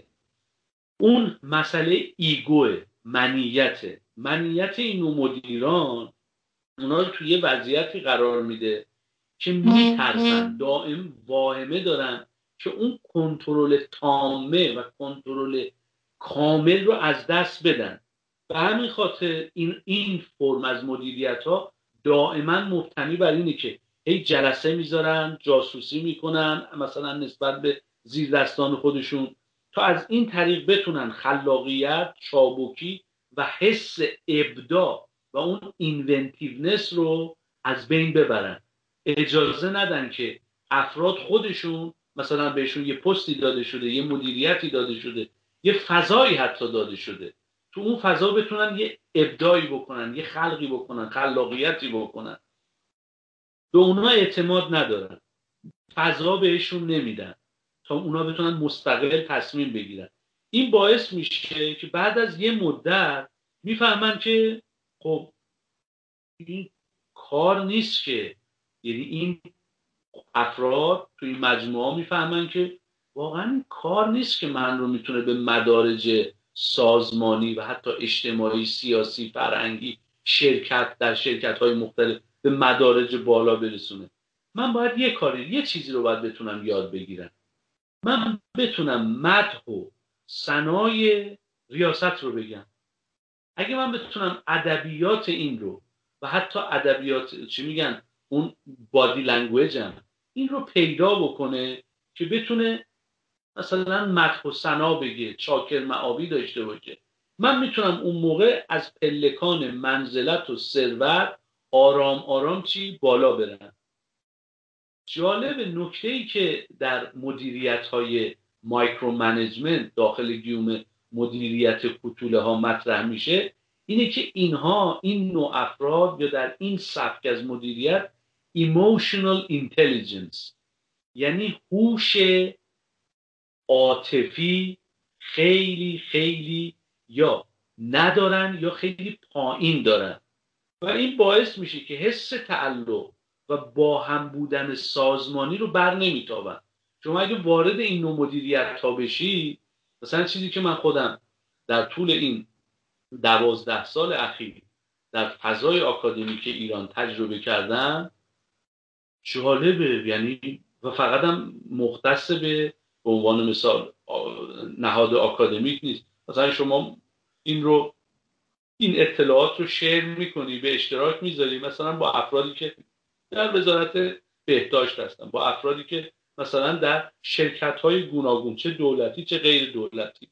اون مسئله ایگوه، منیته منیت این نوع مدیران اونا رو توی وضعیتی قرار میده که میترسن، دائم واهمه دارن که اون کنترل تامه و کنترل کامل رو از دست بدن. به همین خاطر این این فرم از مدیریت ها دائما مبتنی بر اینه که هی جلسه میذارن، جاسوسی میکنن مثلا نسبت به زیر دستان خودشون، تا از این طریق بتونن خلاقیت، چابکی و حس ابداع و اون اینونتیونس رو از بین ببرن. اجازه ندن که افراد خودشون مثلا بهشون یه پستی داده شده، یه مدیریتی داده شده، یه فضایی حتی داده شده، تو اون فضا بتونن یه ابداعی بکنن، یه خلقی بکنن، خلاقیتی بکنن. به اونا اعتماد ندارن، فضا بهشون نمیدن تا اونا بتونن مستقل تصمیم بگیرن. این باعث میشه که بعد از یه مدت میفهمن که خب این کار نیست، که یعنی این افراد توی این مجموعه میفهمن که واقعا کار نیست که من رو میتونه به مدارج سازمانی و حتی اجتماعی، سیاسی، فرهنگی، شرکت در شرکت‌های مختلف به مدارج بالا برسونه. من باید یه کاری، یه چیزی رو باید بتونم یاد بگیرم. من بتونم مدح و ثنای ریاست رو بگم. اگه من بتونم ادبیات این رو و حتی ادبیات چی میگن اون بادی لنگویج هم این رو پیدا بکنه که بتونه مثلا مدح و ثنا بگه، چاکر معابی داشته باشه، من میتونم اون موقع از پلکان منزلت و ثروت آرام آرام چی بالا برم. جالب نکته‌ای که در مدیریت‌های مایکرو منیجمنت داخل گیوم مدیریت کوتوله ها مطرح میشه اینه که اینها، این نوع افراد یا در این سبک از مدیریت emotional intelligence یعنی هوش عاطفی خیلی خیلی یا ندارن یا خیلی پایین دارن و این باعث میشه که حس تعلق و با هم بودن سازمانی رو بر نمیتابن. شما اگه وارد این نوع مدیریت ها بشی، مثلا چیزی که من خودم در طول این دوازده سال اخیر در فضای آکادمیک ایران تجربه کردم جالبه. یعنی و فقط هم مختص به به عنوان مثال نهاد آکادمیک نیست. مثلا شما این رو این اطلاعات رو شیر میکنی، به اشتراک میذاری، مثلا با افرادی که در وزارت بهداشت هستن، با افرادی که مثلا در شرکت‌های گوناگون چه دولتی چه غیر دولتی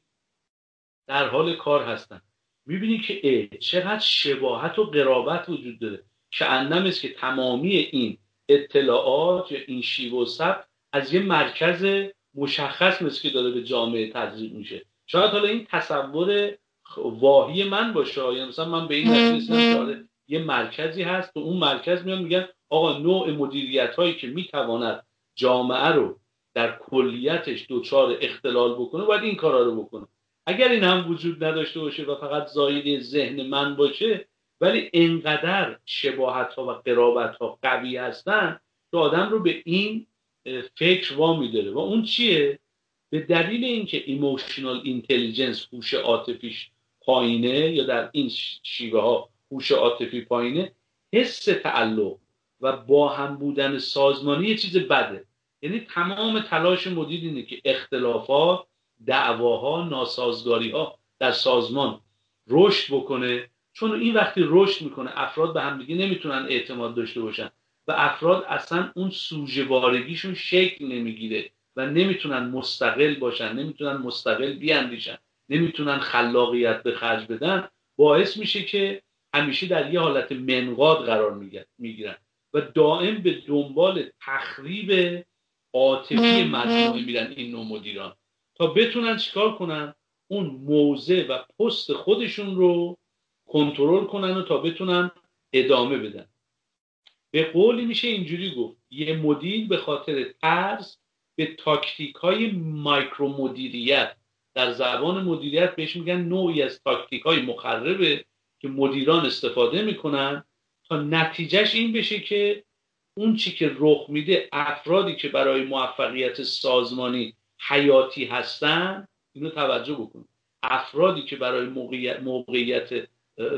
در حال کار هستن، میبینی که چقدر شباهت و قرابت وجود داره که انم است که تمامی این اطلاعات یا این شیوه و سبک از یه مرکز مشخص مثل که داره به جامعه تزریق میشه. شاید حالا این تصور واهی من باشه، یا مثلا من به این نتیجه رسیدم یه مرکزی هست و اون مرکز میان میگن آقا نوع مدیریت هایی که میتواند جامعه رو در کلیتش دچار اختلال بکنه باید این کارا رو بکنه. اگر این هم وجود نداشته باشه و فقط زایده ذهن من باشه، ولی انقدر شباهت ها و قرابت ها قوی هستن که آدم رو به این فکر وامی داره. و اون چیه؟ به دلیل اینکه ایموشنال اینتلیجنس، هوش عاطفیش پایینه، یا در این شیوه ها هوش عاطفی پایینه، حس تعلق و با هم بودن سازمانی یه چیز بده. یعنی تمام تلاش مدیر اینه که اختلافات، دعواها، ناسازگاریها در سازمان رشد بکنه، چون این وقتی رشد میکنه افراد به هم دیگه نمیتونن اعتماد داشته باشن و افراد اصلا اون سوژه‌وارگیشون شکل نمیگیره و نمیتونن مستقل باشن، نمیتونن مستقل بیاندیشن، نمیتونن خلاقیت به خرج بدن، باعث میشه که همیشه در یه حالت منقاد قرار میگیرن و دائم به دنبال تخریب عاطفی مجموعه میرن این نوع مدیران تا بتونن چیکار کنن؟ اون موضع و پست خودشون رو کنترل کنن و تا بتونن ادامه بدن. به قولی میشه اینجوری گفت یه مدیر به خاطر ترس به تاکتیک های مایکرو مدیریت، در زبان مدیریت بهش میگن نوعی از تاکتیک های مخربه که مدیران استفاده میکنن تا نتیجهش این بشه که اون چی که رخ میده، افرادی که برای موفقیت سازمانی حیاتی هستن، اینو توجه بکن، افرادی که برای موقعیت, موقعیت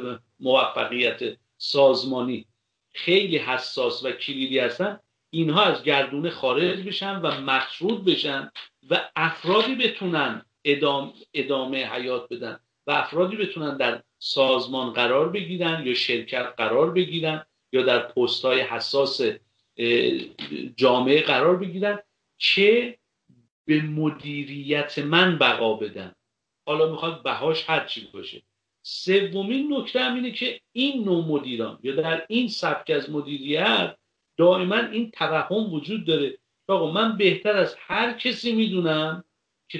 موفقیت سازمانی خیلی حساس و کلیدی هستن، اینها از گردونه خارج بشن و مطرود بشن و افرادی بتونن ادامه, ادامه حیات بدن و افرادی بتونن در سازمان قرار بگیرن یا شرکت قرار بگیرن یا در پست‌های حساس جامعه قرار بگیرن که به مدیریت من بقا بدن، حالا میخواد بهاش هر چی باشه. سومین نکته هم اینه که این نوع مدیران یا در این سبک از مدیریت دائما این توهم وجود داره که آقا من بهتر از هر کسی میدونم که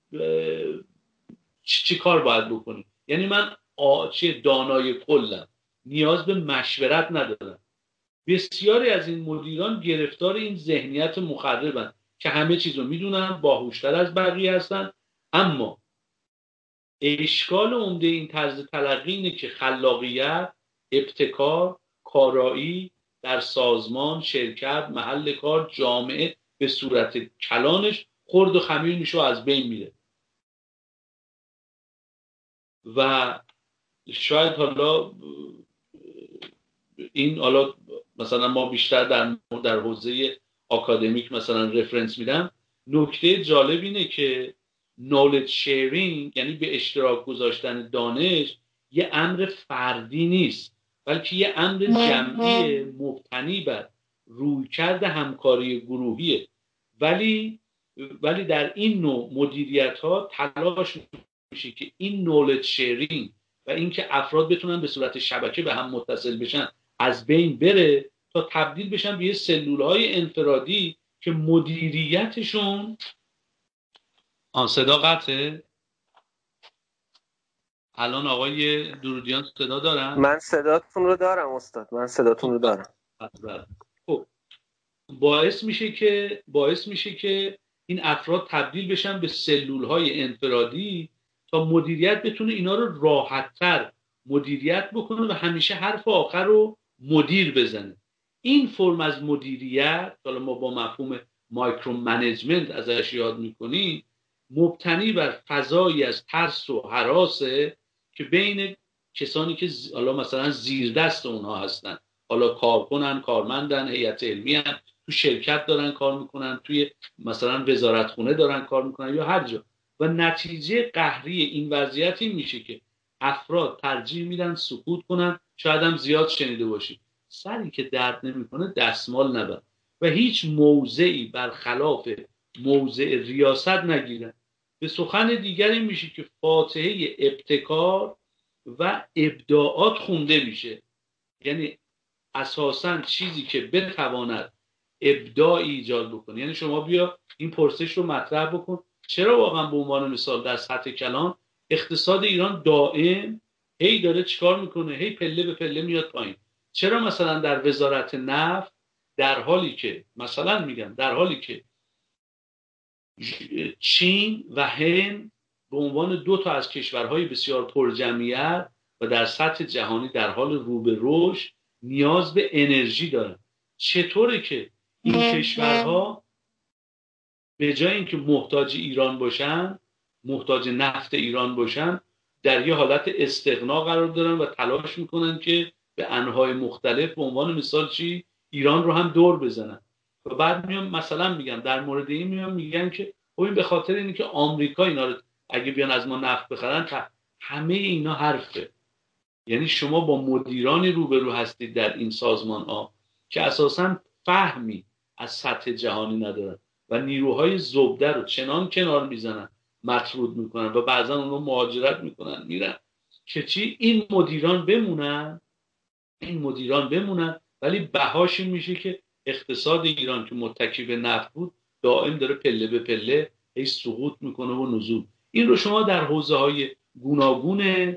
چی کار باید بکنیم، یعنی من چه دانای کلم، نیاز به مشورت ندارم. بسیاری از این مدیران گرفتار این ذهنیت مخربن که همه چیز رو میدونن، باهوشتر از بقیه هستن، اما اشکال عمده این طرز تلقی اینه که خلاقیت، ابتکار، کارایی در سازمان، شرکت، محل کار، جامعه به صورت کلانش خرد و خمیر میشه و از بین میره. و شاید حالا این حالا مثلا ما بیشتر در در حوزه آکادمیک مثلا رفرنس میدم، نکته جالب اینه که knowledge sharing یعنی به اشتراک گذاشتن دانش یه امر فردی نیست، بلکه یه امر جمعی مبتنی بر رویکرد همکاری گروهیه. ولی ولی در این نوع مدیریت ها تلاش میشه که این knowledge sharing و اینکه افراد بتونن به صورت شبکه به هم متصل بشن از بین بره تا تبدیل بشن به یه سلولهای انفرادی که مدیریتشون آن صدا قطعه. الان آقای درودیان صدا دارن؟ من صداتون رو دارم استاد، من صداتون رو دارم. خب باعث میشه که باعث میشه که این افراد تبدیل بشن به سلولهای انفرادی تا مدیریت بتونه اینا رو راحت‌تر مدیریت بکنه و همیشه حرف آخر رو مدیر بزنه. این فرم از مدیریت، حالا ما با مفهوم مایکرو منیجمنت ازش یاد میکنیم، مبتنی بر فضایی از ترس و هراسه که بین کسانی که حالا مثلا زیر دست اونها هستن، حالا کارکنن، کارمندن، هیئت علمی هن، تو شرکت دارن کار میکنن، توی مثلا وزارتخونه دارن کار میکنن یا هر جا. و نتیجه قهری این وضعیت این میشه که افراد ترجیح میدن سکوت کنن. شاید هم زیاد شنیده باشید سری که درد نمیکنه دستمال نبر و هیچ موضعی برخلاف موضع ریاست نگیرن. به سخن دیگری میشه که فاتحه ابتکار و ابداعات خونده میشه، یعنی اساساً چیزی که بتواند ابداع ایجاد بکنه. یعنی شما بیا این پرسش رو مطرح بکن چرا واقعا به عنوان مثال در سطح کلان اقتصاد ایران دائم هی داره چیکار میکنه، هی پله به پله میاد پایین؟ چرا مثلا در وزارت نفت در حالی که مثلا میگم در حالی که چین و هند به عنوان دو تا از کشورهای بسیار پرجمعیت و در سطح جهانی در حال رو به رشد نیاز به انرژی دارن، چطوره که این کشورها به جای اینکه محتاج ایران باشن، محتاج نفت ایران باشن، در یه حالت استغنا قرار دارن و تلاش میکنن که به انواع مختلف به عنوان مثال چی ایران رو هم دور بزنن. و بعد میام مثلا میگم در مورد این میام میگن که خب این به خاطر اینه که آمریکا اینا رو اگه بیان از ما نفت بخرن تا همه اینا حرفه. یعنی شما با مدیرانی روبرو هستید در این سازمان ها که اساساً فهمی از سطح جهانی ندارن و نیروهای زبده رو چنان کنار میزنن، مطرود میکنن و بعضا اونو مهاجرت میکنن میرن که چی این مدیران بمونن این مدیران بمونن ولی بهاش این میشه که اقتصاد ایران که متکی به نفت بود دائم داره پله به پله هی سقوط میکنه و نزول. این رو شما در حوزه های گوناگون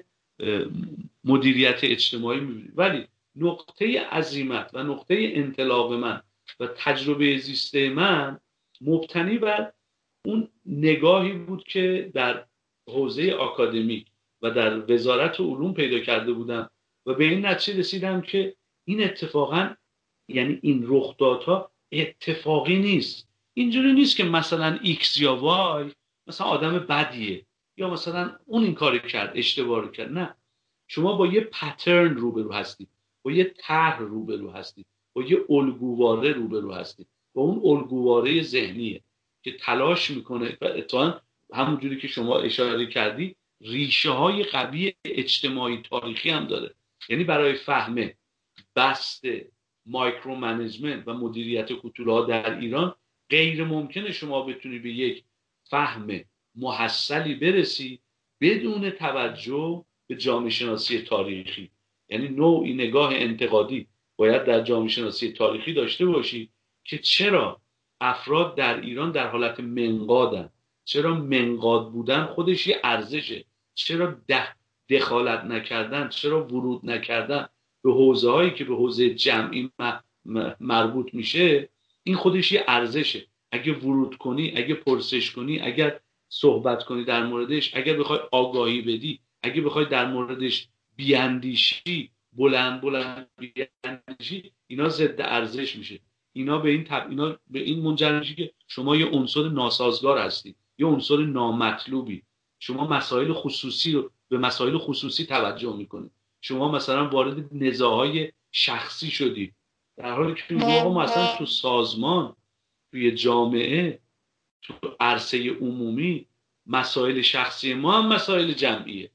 مدیریت اجتماعی میبینید. ولی نقطه عزیمت و نقطه انطلاق من و تجربه زیسته من مبتنی بر اون نگاهی بود که در حوزه آکادمیک و در وزارت علوم پیدا کرده بودم و به این نتیجه رسیدم که این اتفاقا یعنی این رخدادها اتفاقی نیست. اینجوری نیست که مثلا ایکس یا وای مثلا آدم بدیه یا مثلا اون این کار کرد اشتباه کرد. نه، شما با یه پترن روبرو هستید، با یه طرح روبرو هستید، با یه الگوواره روبرو هستید، با اون الگوواره ذهنیه که تلاش میکنه و اتفاقا همونجوری که شما اشاره کردی ریشه های قوی اجتماعی تاریخی هم داره. یعنی برای فهم بست مایکرو منیجمنت و مدیریت کوتوله در ایران غیر ممکنه شما بتونی به یک فهم محصلی برسی بدون توجه به جامعه شناسی تاریخی. یعنی نوعی نگاه انتقادی باید در جامعه شناسی تاریخی داشته باشی که چرا افراد در ایران در حالت منقادن، چرا منقاد بودن خودش یه ارزشه، چرا دخالت نکردن، چرا ورود نکردن به حوزه هایی که به حوزه جمعی مربوط میشه این خودش یه ارزشه. اگه ورود کنی، اگه پرسش کنی، اگر صحبت کنی در موردش، اگر بخوای آگاهی بدی، اگه بخوای در موردش بیاندیشی، بلند بلند بیاندیشی، اینا ضد ارزش میشه. اینا به این تب... اینا به این منجر میشه که شما یه عنصر ناسازگار هستی، یه عنصر نامطلوبی. شما مسائل خصوصی رو به مسائل خصوصی توجه میکنید. شما مثلا وارد نزاعهای شخصی شدید در حالی که ما مثلا تو سازمان، توی جامعه، تو عرصه عمومی مسائل شخصی ما هم مسائل جمعیه.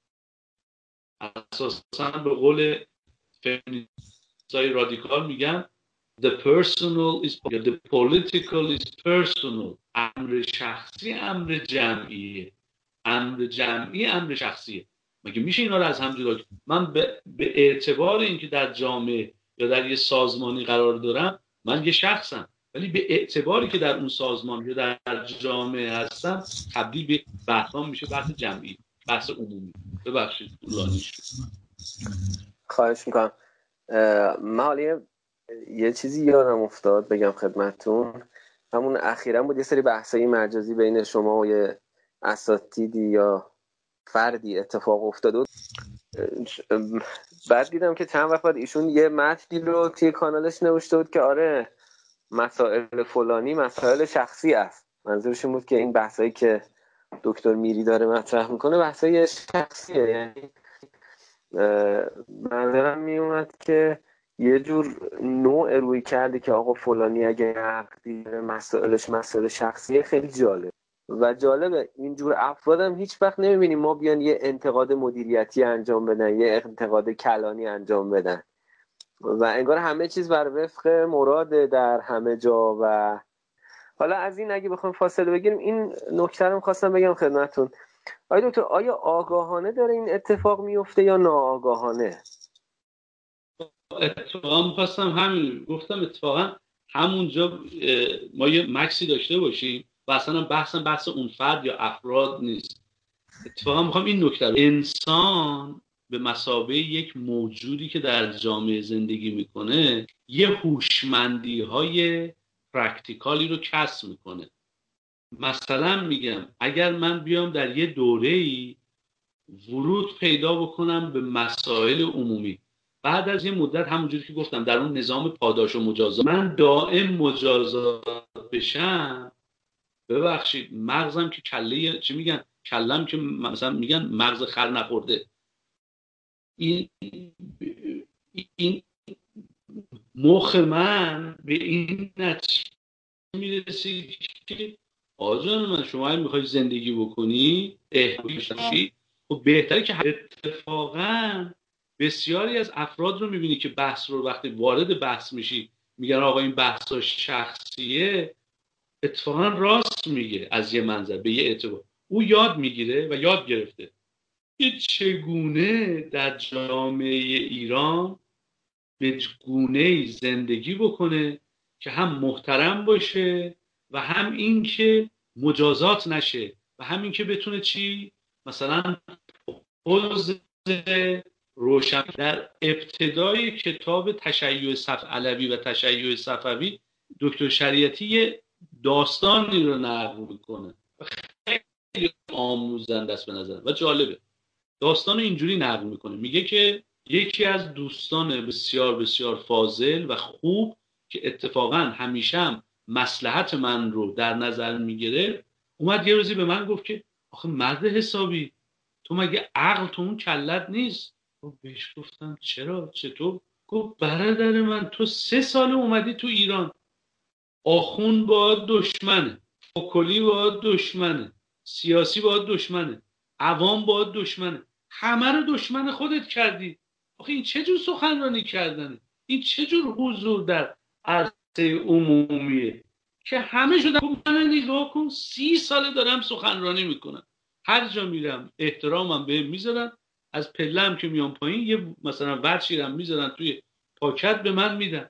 اساساً به قول فمینیستای رادیکال میگن the personal is the political is personal. امر شخصی امر جمعیه، امر جمعی امر شخصیه. مگه میشه اینا رو از هم جدا کنیم؟ من به, به اعتبار اینکه در جامعه یا در یه سازمانی قرار دارم من یه شخصم، ولی به اعتباری که در اون سازمان یا در جامعه هستم تبدیل به بحثام میشه بحث جمعی، بحث عمومی. ببخشید طولانی شد. خواهش میکنم. من حالا یه چیزی یادم افتاد بگم خدمتتون. همون اخیراً بود یه سری بحثای مجازی بین شما و یه اساتیدی یا فردی اتفاق افتاد. بعد دیدم که چند وقت بعد ایشون یه متنی رو توی کانالش نوشته بود که آره مسائل فلانی مسائل شخصی است. منظورش این بود که این بحثایی که دکتر میری داره مطرح میکنه بحثای شخصیه. یعنی منظرم میومد که یه جور نوع روی کرده که آقا فلانی اگه نقدی مسائلش مسائل شخصیه خیلی جالب و جالبه. اینجور افرادم هیچ وقت نمیبینیم ما بیان یه انتقاد مدیریتی انجام بدن، یه انتقاد کلانی انجام بدن و انگار همه چیز بر وفق مراده در همه جا. و حالا از این اگه بخوایم فاصله بگیریم، این نکته رو خواستم بگم خدمتتون. آیا دکتر آیا آگاهانه داره این اتفاق میفته یا ناآگاهانه؟ اتفاقا میخواستم همین گفتم، اتفاقا همونجا ما یه مکسی داشته باشیم و اصلا بحثم بحث اون فرد یا افراد نیست. اتفاقا میخوام این نکته رو، انسان به مثابه یک موجودی که در جامعه زندگی میکنه یه هوشمندی های پرکتیکالی رو کسب میکنه. مثلا میگم اگر من بیام در یه دوره‌ای ورود پیدا بکنم به مسائل عمومی، بعد از یه مدت همونجوری که گفتم در اون نظام پاداش و مجازات من دائم مجازات بشم، ببخشید مغزم که کله چی میگن کلم که مثلا میگن مغز خر نخورده، این این مخ من به این نتیجه میرسه که آجان من شما هم میخوای زندگی بکنی احتیاجی خب بهتره که اتفاقا بسیاری از افراد رو میبینی که بحث رو وقتی وارد بحث میشی میگن آقا این بحث شخصیه، اتفاقا راست میگه از یه منظر به یه اعتبار. او یاد میگیره و یاد گرفته که چگونه در جامعه ایران به گونه‌ای زندگی بکنه که هم محترم باشه و هم این که مجازات نشه و هم این که بتونه چی مثلا حوض روشن. در ابتدای کتاب تشیع صفعلوی و تشیع صفوی دکتر شریعتی یه داستانی رو نقل میکنه و خیلی آموزنده است به نظر و جالبه. داستان اینجوری نقل میکنه، میگه که یکی از دوستان بسیار بسیار فاضل و خوب که اتفاقا همیشه هم مصلحت من رو در نظر میگیره اومد یه روزی به من گفت که آخه مرد حسابی تو مگه عقل تو اون کلت نیست؟ و بهش گفتم چرا چطور؟ گفت برادر من تو سه سال اومدی تو ایران، آخون باید دشمنه، فکلی باید دشمنه، سیاسی باید دشمنه، عوام باید دشمنه، همه رو دشمن خودت کردی. آخه این چه جور سخنرانی کردنه؟ این چه جور حضور در عرصه عمومیه که همه شدن؟ من نگاه کن سی ساله دارم سخنرانی میکنم، هر جا میرم احترامم بهم میذارن، از پله‌ام که میام پایین یه مثلا ورشیرم میذارن توی پاکت به من میدن.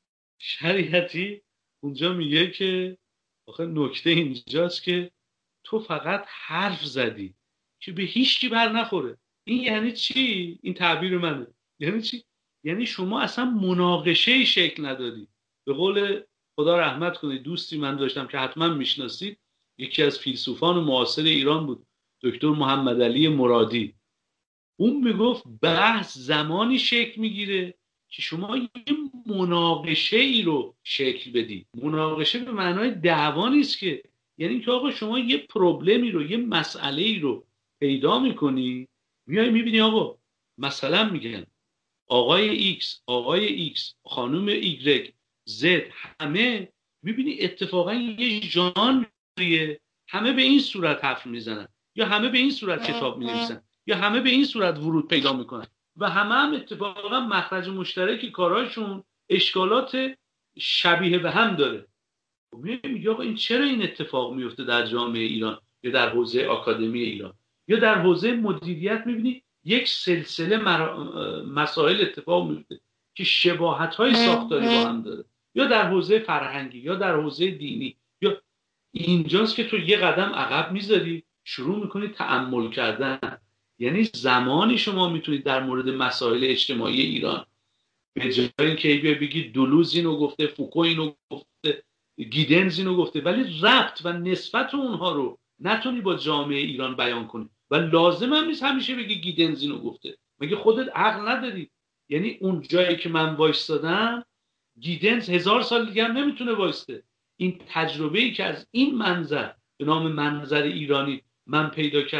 شریعتی اونجا میگه که آخه نکته اینجاست که تو فقط حرف زدی که به هیچ کی بر نخوره. این یعنی چی؟ این تعبیر منه. یعنی چی؟ یعنی شما اصلا مناقشه شکل ندادی. به قول خدا رحمت کنه دوستی من داشتم که حتما میشناسید، یکی از فیلسوفان معاصر ایران بود، دکتر محمد علی مرادی. اون میگفت بحث زمانی شکل میگیره که شما یه مناقشه ای رو شکل بدی. مناقشه به معنای دعوا نیست که، یعنی که آقا شما یه پروبلمی رو، یه مسئله ای رو پیدا میکنی، میای میبینی آقا مثلا میگن آقای ایکس، آقای ایکس، خانم ایگرگ، زد، همه میبینی اتفاقا یه ژانریه، همه به این صورت حرف میزنن یا همه به این صورت کتاب مینویسن یا همه به این صورت ورود پیدا میکنن و همه هم اتفاقا مخرج مشترک کاراشون اشکالات شبیه به هم داره. میگه آقا این چرا این اتفاق میفته در جامعه ایران یا در حوزه آکادمی ایران یا در حوزه مدیریت؟ میبینی یک سلسله مسائل اتفاق میفته که شباهت‌های ساختاری با هم داره، یا در حوزه فرهنگی یا در حوزه دینی. یا اینجاست که تو یه قدم عقب میذاری شروع میکنی تأمل کردن. یعنی زمانی شما میتونید در مورد مسائل اجتماعی ایران به جای اینکه بگی دولوز اینو گفته، فوکو اینو گفته، گیدنز اینو گفته، ولی ربط و نسبت اونها رو نتونی با جامعه ایران بیان کنی و لازم هم نیست همیشه بگی گیدنز اینو گفته. مگه خودت عقل نداری؟ یعنی اون جایی که من وایستادم گیدنز هزار سال دیگه هم نمیتونه وایسته. این تجربه‌ای که از این منظر به نام منظر ایرانی من پیدا کردم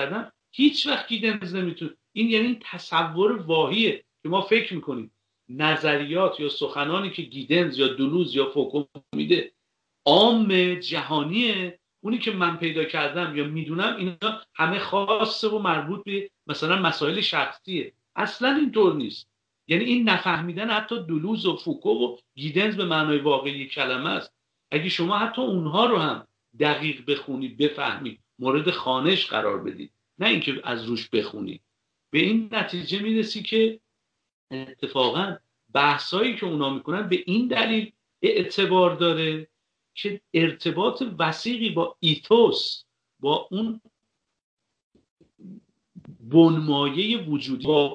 هیچ وقت گیدنز نمیتونه. این یعنی این تصور واهیه که ما فکر میکنیم نظریات یا سخنانی که گیدنز یا دلوز یا فوکو میده عام جهانیه، اونی که من پیدا کردم یا میدونم اینا همه خاصه و مربوط به مثلا مسائل شخصیه. اصلا اینطور نیست. یعنی این نفهمیدن حتی دلوز و فوکو و گیدنز به معنای واقعی کلمه است. اگه شما حتی اونها رو هم دقیق بخونید، بفهمید، مورد خوانش قرار بدید، نه اینکه از روش بخونید، به این نتیجه میرسی که اتفاقا بحثایی که اونا میکنن به این دلیل اعتبار داره که ارتباط وثیقی با ایتوس، با اون بنمایه وجودی، با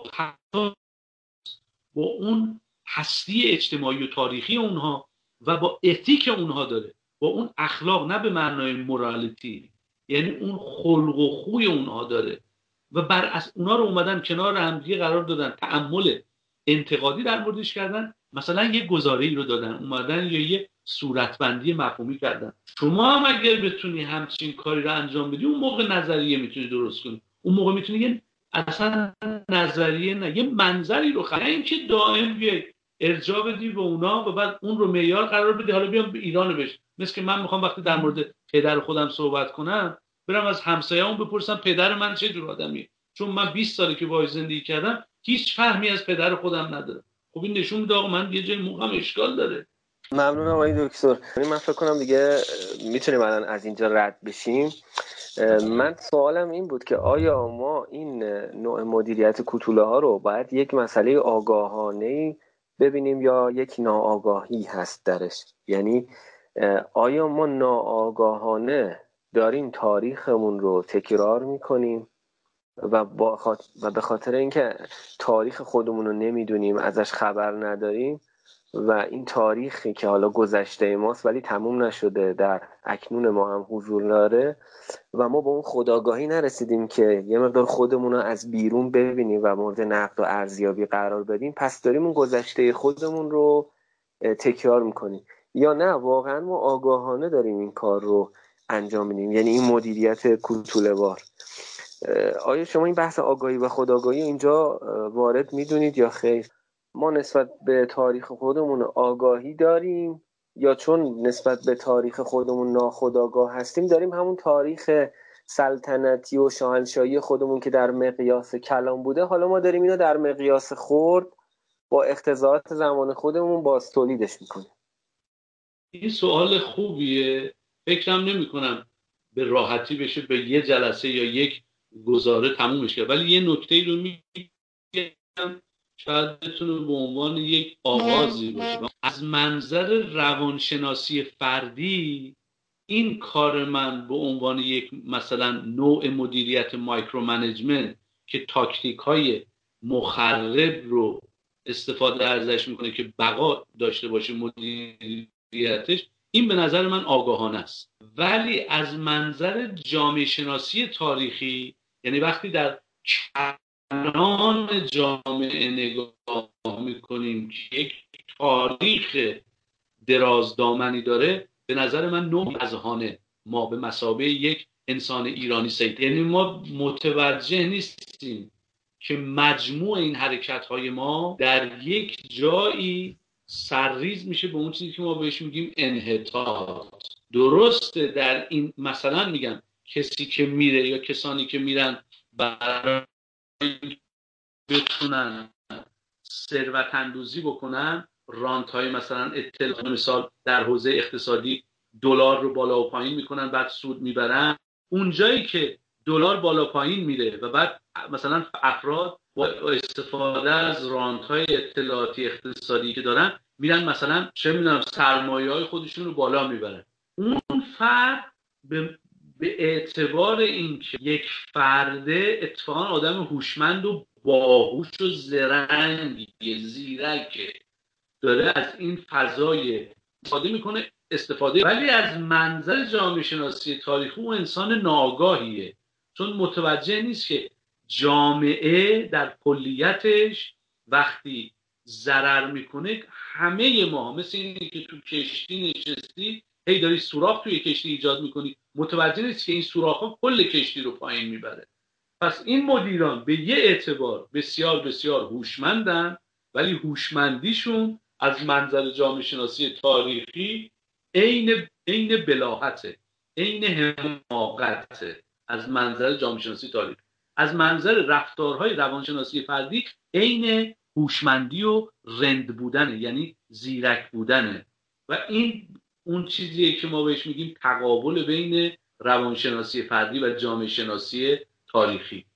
با اون هستی اجتماعی و تاریخی اونها و با اتیک اونها داره، با اون اخلاق، نه به معنای مورالیتی، یعنی اون خلق و خوی اونها داره و بر از اونها رو اومدن کنار همدیگه قرار دادن، تأمل انتقادی در موردش کردن، مثلا یه گزاره‌ای رو دادن، اومدن یا یه صورتبندی مفهومی کردن. شما هم اگر بتونی همچین کاری رو انجام بدی، اون موقع نظریه میتونی درست کنی، اون موقع میتونی یه اصلا نظریه نه، یه منظری رو خلق، اینکه دائم بیای ارجاع بدی به اونا و بعد اون رو معیار قرار بدی. حالا بیام به ایران بش، مثل که من میخوام وقتی در مورد پدر خودم صحبت کنم برم از همسایه‌ام بپرسم پدر من چه جور آدمیه، چون من بیست ساله که باهاش زندگی کردم هیچ فهمی از پدر خودم ندارم. خب این نشون میده آقا من یه جای موقعم اشکال داره. ممنونم آقای دکتر. من فکر کنم دیگه میتونیم الان از اینجا رد بشیم. من سوالم این بود که آیا ما این نوع مدیریت کوتوله ها رو باید یک مسئله آگاهانه ببینیم یا یک ناآگاهی هست درش؟ یعنی آیا ما ناآگاهانه داریم تاریخمون رو تکرار میکنیم و با خاطر و به خاطر اینکه تاریخ خودمون رو نمیدونیم، ازش خبر نداریم و این تاریخی که حالا گذشته ماست ولی تموم نشده در اکنون ما هم حضور داره و ما به اون خودآگاهی نرسیدیم که یه مقدار خودمون رو از بیرون ببینیم و مورد نقد و ارزیابی قرار بدیم، پس داریم اون گذشته خودمون رو تکرار میکنیم، یا نه واقعا ما آگاهانه داریم این کار رو انجام میدیم، یعنی این مدیریت کوتوله وار. آیا شما این بحث آگاهی و خودآگاهی اینجا وارد میدونید یا خیر؟ ما نسبت به تاریخ خودمون آگاهی داریم یا چون نسبت به تاریخ خودمون ناخودآگاه هستیم داریم همون تاریخ سلطنتی و شاهنشاهی خودمون که در مقیاس کلام بوده، حالا ما داریم اینو در مقیاس خرد با اقتضاعات زمان خودمون باز تولیدش میکنیم؟ این سوال خوبیه. فکرم نمی کنم به راحتی بشه به یه جلسه یا یک گزاره تمومش کرد، ولی یه نکته رو میگم شاید بتونه به عنوان یک آغازی باشه. از منظر روانشناسی فردی این کار من به عنوان یک مثلا نوع مدیریت مایکرو منیجمنت که تاکتیک های مخرب رو استفاده ازش میکنه که بقا داشته باشه مدیریتش، این به نظر من آگاهانه است. ولی از منظر جامعه شناسی تاریخی، یعنی وقتی در کلان جامعه نگاه میکنیم که یک تاریخ درازدامنی داره، به نظر من نوع اذهانه ما به مثابه یک انسان ایرانی سید، یعنی ما متوجه نیستیم که مجموع این حرکت‌های ما در یک جایی سرریز میشه به اون چیزی که ما بهش میگیم انحطاط. درسته در این مثلا میگم کسی که میره یا کسانی که میرن برای بتونن ثروت اندوزی بکنن، رانت های مثلا اطلاع مثال در حوزه اقتصادی دلار رو بالا و پایین میکنن بعد سود میبرن، اون جایی که دلار بالا پایین میره و بعد مثلا افراد با استفاده از رانت های اطلاعاتی اقتصادی که دارن میرن مثلا چه میدونم سرمایه های خودشون رو بالا میبرن. اون فرد به به اعتبار اینکه یک فرده اتفاقا آدم هوشمند و باهوش و زرنگ زیرکه، داره از این فضای استفاده میکنه استفاده ولی از منظر جامعه شناسی تاریخی اون انسان ناآگاهیه، چون متوجه نیست که جامعه در کلیتش وقتی ضرر میکنه همه ما مثل اینه که تو کشتی نشستی هی داری سوراخ توی کشتی ایجاد میکنی، متوجه نیست که این سوراخ ها کل کشتی رو پایین میبره. پس این مدیران به یه اعتبار بسیار بسیار هوشمندن، ولی هوشمندیشون از منظر جامعه شناسی تاریخی عین عین بلاهته، عین حماقته. از منظر جامعه شناسی تاریخی، از منظر رفتارهای روانشناسی فردی عین هوشمندی و رند بودنه، یعنی زیرک بودنه. و این اون چیزیه که ما بهش میگیم تقابل بین روانشناسی فردی و جامعه شناسی تاریخی.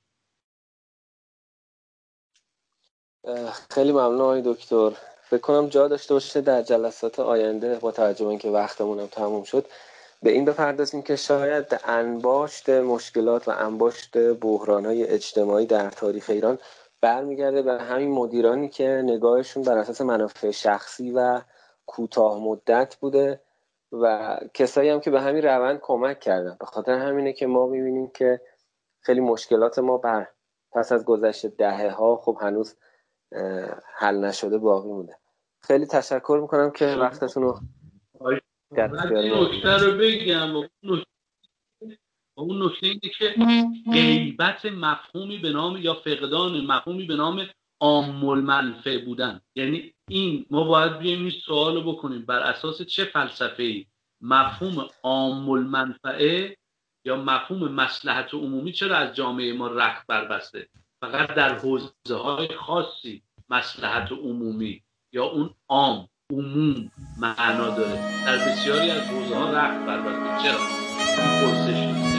خیلی ممنون آقای دکتر. فکر کنم جا داشته باشه در جلسات آینده با توجه به اینکه وقتمون هم تموم شد به این بپردازیم که شاید انباشت مشکلات و انباشت بحران‌های اجتماعی در تاریخ ایران برمیگرده به همین مدیرانی که نگاهشون بر اساس منافع شخصی و کوتاه مدت بوده و کسایی هم که به همین روند کمک کردن. به خاطر همینه که ما می‌بینیم که خیلی مشکلات ما بر پس از گذشت دهه‌ها خب هنوز حل نشده باقی مونده. خیلی تشکر میکنم که وقتتون رو در اختیار ما گذاشتید. نکته رو بگم و اون نکته اینه که غیبت مفهومی به نام یا فقدان مفهومی به نام عام المنفعه بودن. یعنی این ما باید بیایم این سوال رو بکنیم بر اساس چه فلسفه‌ای مفهوم عام المنفعه یا مفهوم مصلحت عمومی چرا از جامعه ما رخت بربسته؟ فقط در حوزه‌های خاصی مصلحت عمومی یا اون عام عموم معنا داره، در بسیاری از حوزه‌ها رخت بربسته. چرا؟ این پرسش